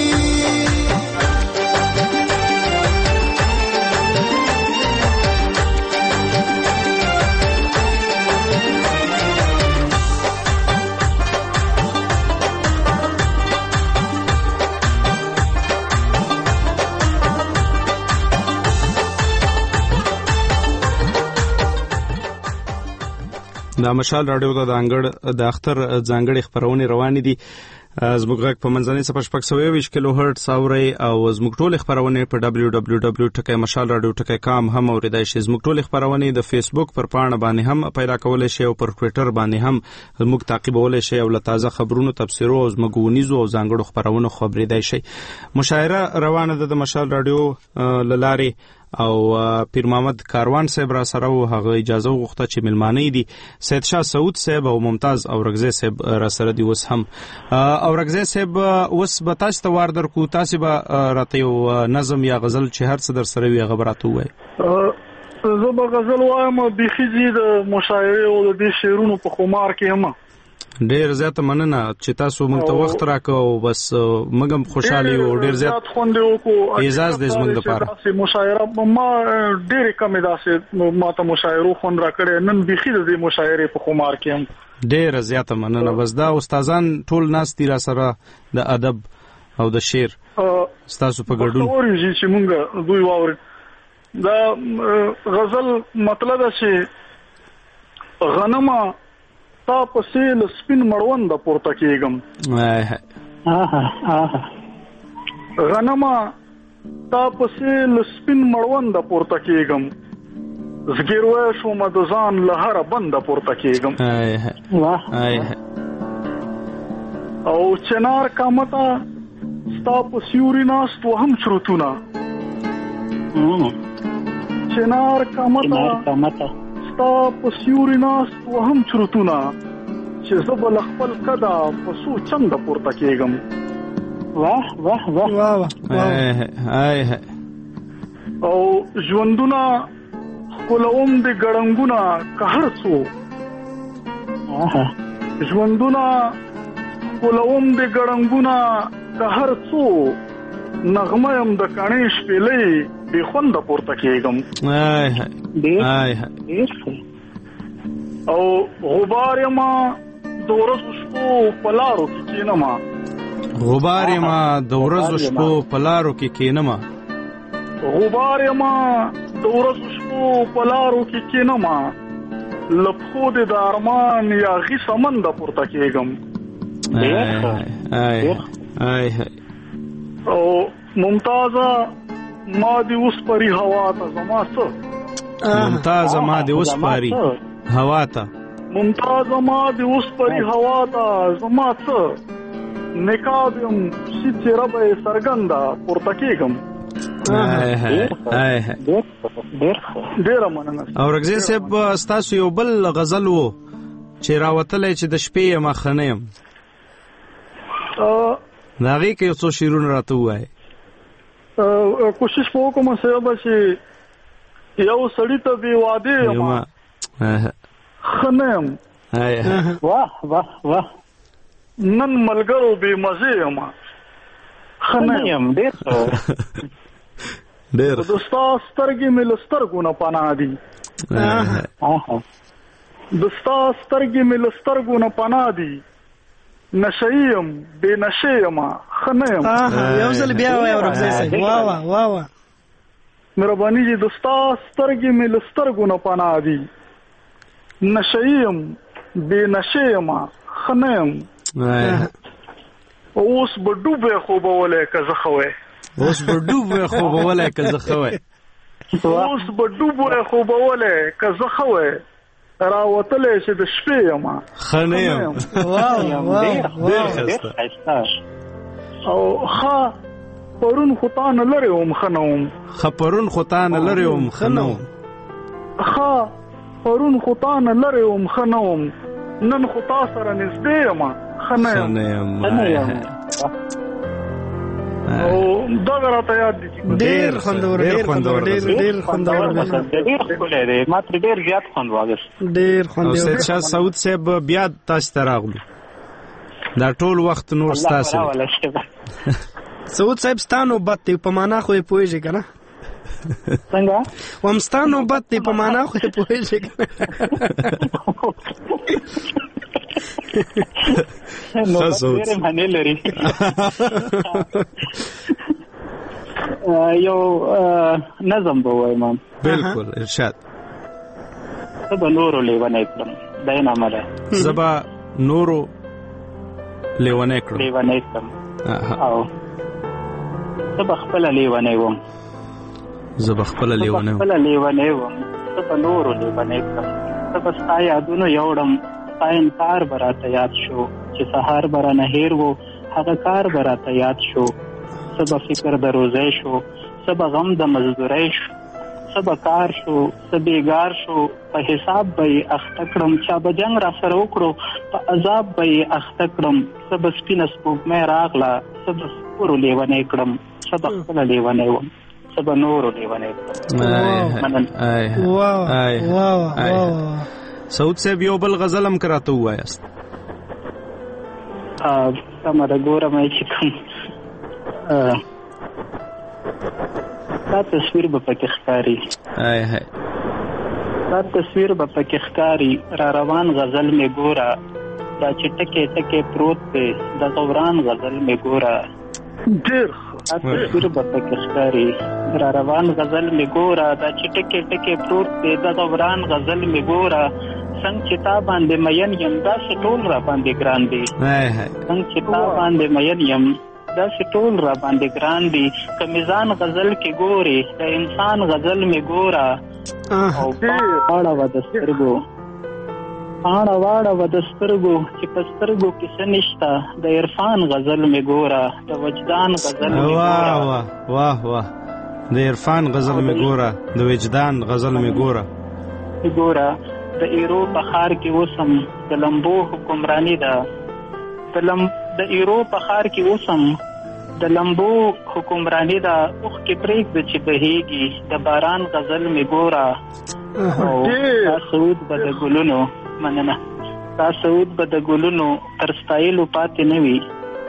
د مشال راډیو د انګړ د اختر ځانګړي خبرونه روانې دي. زموږ غږ په منځنۍ صفر شپږ سوه یوویشت کیلو هرټز اورئ او زموږ ټول خبرونه په دبلیو دبلیو دبلیو ډاٹ مشال راډیو ډاٹ کام هم اوریدای شئ. زموږ ټول خبرونه د فیسبوک پر پاڼه باندې هم پیدا کولای شئ او پر ټوئیټر باندې هم زموږ تعقیبولای شئ او له تازه خبرونو تبصرو او زموږ ونیزو او ځانګړو خبرونو خبرېدای شئ. مشاعره روانه ده د مشال راډیو للارې او پیر محمد کاروان صاحب را سره او هغه اجازه وغوښته چې ملمانه دي سید شاه سعود صاحب او ممتاز اورګزی صاحب را سره دي. اوس هم اورګزی صاحب اوس به تاسو ته وار درکو. تاسو به راته یو نظم یا غزل چې هر څه در سره وي هغه راته وایي. زه به غزل وایم بیخي د مشاعرې او د شعرونو په خمار کې هم. ډیر زیات مننه چې تاسو موږ ته وخت راکړو. بس موږ هم خوشاله یو. ډیر زیات خوند وکړو. اعزاز دې زموږ لپاره. مشاعره ما ډیر کم داسې ما ته مشاعرو خوند راکړي. نن بیخي د مشاعرې په خمار کې هم ډیر زیات مننه. بس دا استادان ټول ناس دي را سره د ادب او د شعر تاسو په ګډون اوري چې موږ دوی واوري. دا غزل مطلب چې غنمه تا پسې لسپین مړوند پورته کېږم. غنمه تا پسې لسپین مړوند پورته کېږم. زګیروي شوم د ځان له هر بند پورته کېږم. او چنار کامتا ستا په سیوري ناست و هم شروطونه. چنار کامتا ستا په سیوري ناست و هم شروطونه چې زه به له خپل قده په څو چنده پورته کېږم. واه واه واه او ژوندونه ښکلوم د ګړنګونه که هر څو. ژوندونه ښکلوم د ګړنګونه که هر څو. نغمه یم د کڼې شپېلۍ بې خونده پورته کېږم. او غبار یما د ورځو شپو په لارو کې کېنمه. غبار یما د ورځو شپو په لارو کې کېنمه. غبار یما د ورځو شپو په لارو کې کېنمه. له پښو دې د ارمان یاغي سمنده پورته کېږم. او ممتازه ما دې وسپاري هوا ته زما څه. ممتازه ما دې وسپاري هوا ته. ممتازه ما دې وسپاري هوا ته زما څه. نقاب یم شي څېره به یې څرګنده پورته کېږم. ډېره مننه. او رګزي صاحب ستاسو یو بل غزل و چې راوتلی چې د شپې یم ښه نه یم، د هغې کې یو څو شعرونه راته ووایې. کوشش به وکړم صاحبه چې یو سړي ته بې وعدې یم ښه نه یم. واه واه واه. نن ملګرو بې مزې یم ښه نه یم. ډېر ډېر د ستا سترګې مې له سترګو نه پناه دي. د ستا سترګې مې له سترګو نه پناه دي. نشه‌ای یم بې نشې یم ښه نه یم. یو ځل بیا وایه رګزی صاحب. واه واه واه واه. مهرباني چې د ستا سترګې مې له سترګو نه پناه دي. نشه‌ای یم بې نشې یم ښه نه یم. اوس به ډوبې خوبولی که زه ښه وی. اوس به ډوبې خوبولی که زه ښه وی. اوس به ډوبې خوبولی که زه ښه وی. راوتلی چې د شپې یم ښه نه یم. او ښه پرون خو تا نه لرې وم ښه نه وم. ښه پرون خو تا نه لرې وم ښه نه وم. ښه پرون خو تا نه لرې وم ښه نه وم. نن خو تا سره نږدې یم ښه نه یم. او دغه راته یاد دي. ډېر خوندور ډېر خوندور ډېر خوندور ډېر ښکلی دی. ما ترې ډېر زیات خوند واخیست. ډېر خوندور. سید شاه سعود صاحب بیا تاسو ته راغلو. دا ټول وخت نور ستاسو دی. سعود صاحب ستا نوبت دی په معنا خو یې پوهېږې که نه؟ څنګه؟ وایم ستا نوبت دی په معنا خو یې پوهېږې که نه؟ نوبت ډېرې معنی لري. یو نظم به وایم. بلکل ارشاد. زه به نورو لیونی کړم دا یې نامه ده. زه به نورو لیونی کړم لیونی کړم او زه به خپله لیونی وم. زه به خپله لیونی وم. خپله لیونی وم. زه به نورو لیونی کړم. زه به ستا یادونه یوړم. ستا انکار به راته یاد شو چې سهار به رانه هېر و هغه کار به راته یاد شو. څه به فکر د روزی شو څه به غم د مزدورۍ شو څه به کار شو څه بېګار شو په حساب به یې اخته کړم. چا به جنګ را سره وکړو په عذاب به یې اخته کړم. څه به سپینه سپوږمۍ راغله څه به سپورو لیونی کړم. څه به خپله لیونی وم څه به نورو لیونی کړم. سعود صاحب یو بل غزل هم که راته ووایاست. سمه ده ګورم چې کوم دا تصویر به پکې ښکاري. دا تصویر به پکې ښکاري. را روان غزل مې ګوره دا چې ټکې ټکې پروت دی د غوران غزل مې ګوره. ډېر دا تصویر به پکې ښکاري. را روان غزل مې ګوره دا چې ټکې ټکې پروت دی د غوران غزل مې ګوره. څنګه چې تا باندې مین یم داسې ټول را باندې ګران دي. څنګه چې تا باندې مین یم داسې ټول را باندې ګران دي. که میزان غزل کې ګورې د انسان غزل مې ګوره. او پاڼه وه د سترګو پاڼه واړه وه د سترګو چې په سترګو کې څه نشته د عرفان غزل مې ګوره. د وجدان غزل مې ګوره. واه واه واه واه. د عرفان غزل مې ګوره د وجدان غزل مې ګوره. ګوره د ایرو په ښار کې اوسم د لمبو حکمرانی ده. د لم د ایرو په ښار کې اوسم د لمبو حکمرانی ده. اوښکې پرېږده چې بهیږي د باران غزل مې ګوره. او دا سعود به د ګلونو مننه دا سعود به د ګلونو تر ستایلو پاتې نه وي.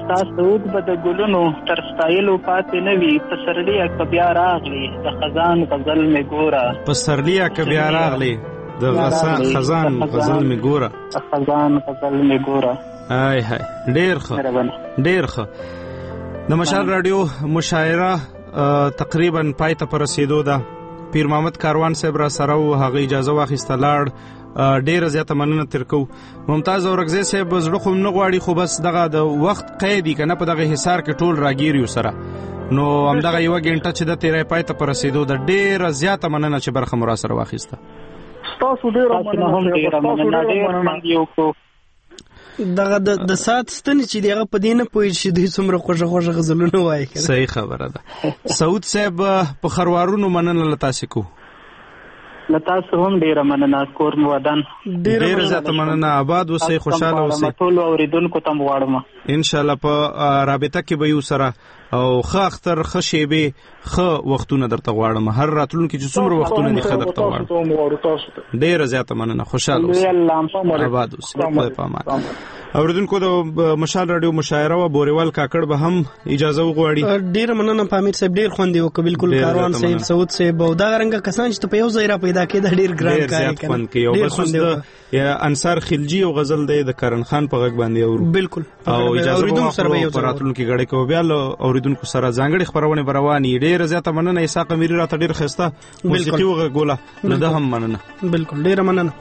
ستا سعود به د ګلونو تر ستایلو پاتې نه وي. پسرلي که بیا راغلی د خزان غزل مې ګوره. پسرلي که بیا راغلی د خزان غزل مې ګوره. خزان غزل مې ګوره. هاي هاي ډېر ښه ډېر ښه. د مشال راډیو مشاعره تقریبا پای ته په رسېدو ده. پیر محمد کاروان صاحب را سره و، هغه اجازه واخیسته لاړ. ډیره زیاته مننه تر کو. ممتاز اورغزی صاحب زړه خو نه غواړي، خو بس دغه د وخت قیدی کنه په دغه حصار کې ټول راګیریو سره، نو همدغه یو غنټه چې د تیرې پای ته پر رسیدو د ډیره زیاته مننه چې برخه مو را سره واخیسته. تاسو ډیره مننه ډیره دغه د سات ستنې چې دغه په دینه پوي چې دوی څومره خوږه خوږه غزلونه وایي. صحیح خبره ده. سعود صاحب په خروارونو مننه لتاسې کو. لتاسو هم ډیره مننه. کور مو ودان ډیره زیاته مننه. آباد اوسئ، خوشاله اوسئ. ټول اوریدونکو ته غواړم ان شاء الله په رابطه کې به یو سره او ښه اختر ښه شیبې ښه وختونه درته غواړم. هر راتلونکي چې څومره وختونه دي ښه درته غواړم. ډیره زیاته مننه. خوشاله اوسئ، آباد اوسئ. خدای په امان. اوریدونکو د مشال راډیو مشاعره و بوریوال کاکړ به هم اجازه وغواړي. ډیره مننه پامیر صاحب، ډیر خوند یو بالکل کاروان صاحب، سعود صاحب او دا رنګ کسان چې په یو ځای را پیدا کېده ډیر ګران کار کوي. خوند کوي. او بس د انصار خلجی او غزل د کرن خان په غږ باندې اورو. بالکل. او اجازه وغواړو په راتلونکي غړي کې بیا له اوریدونکو سره ځانګړي خبرونه برواني. ډیره زیاته مننه. اسحاق اميري راته ډیر خسته موسیقي وغوله، نو ده هم مننه. بالکل ډیره مننه.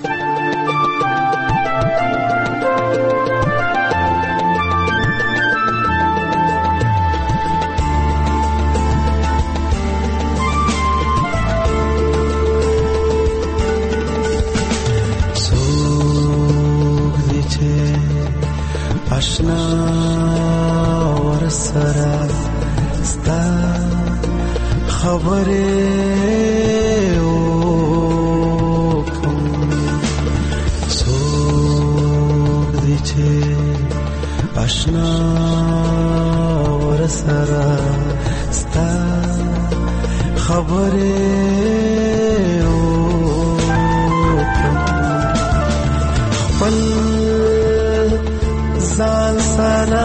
آشنا ورسره ستا خبره وکم، څوک دی چې آشنا ورسره ستا خبره وکم. خپل ځان سره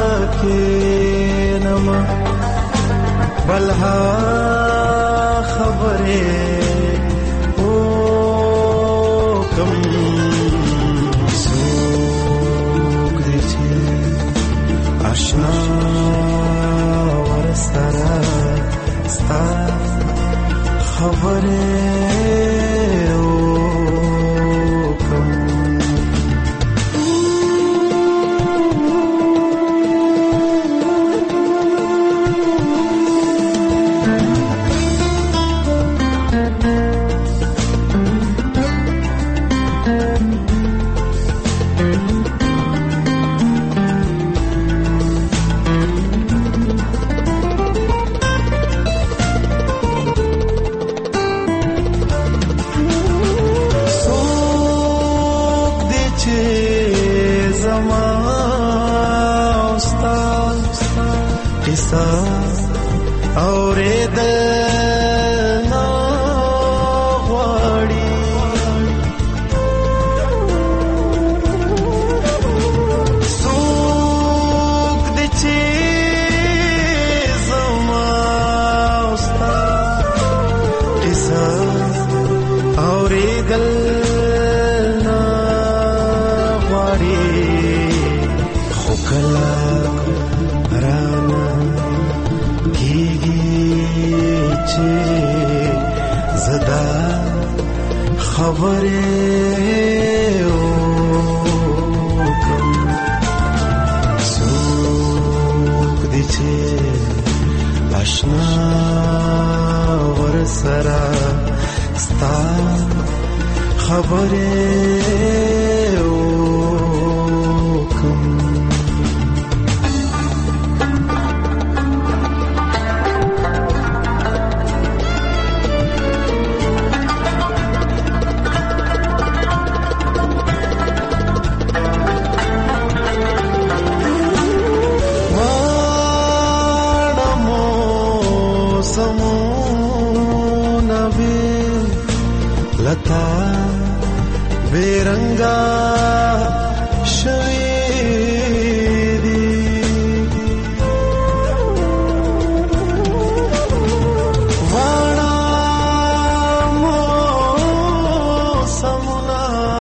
کینم بلها خبره وکم، څوک دی چې آشنا ورسره ستا خبره لتا بیرنگا شوی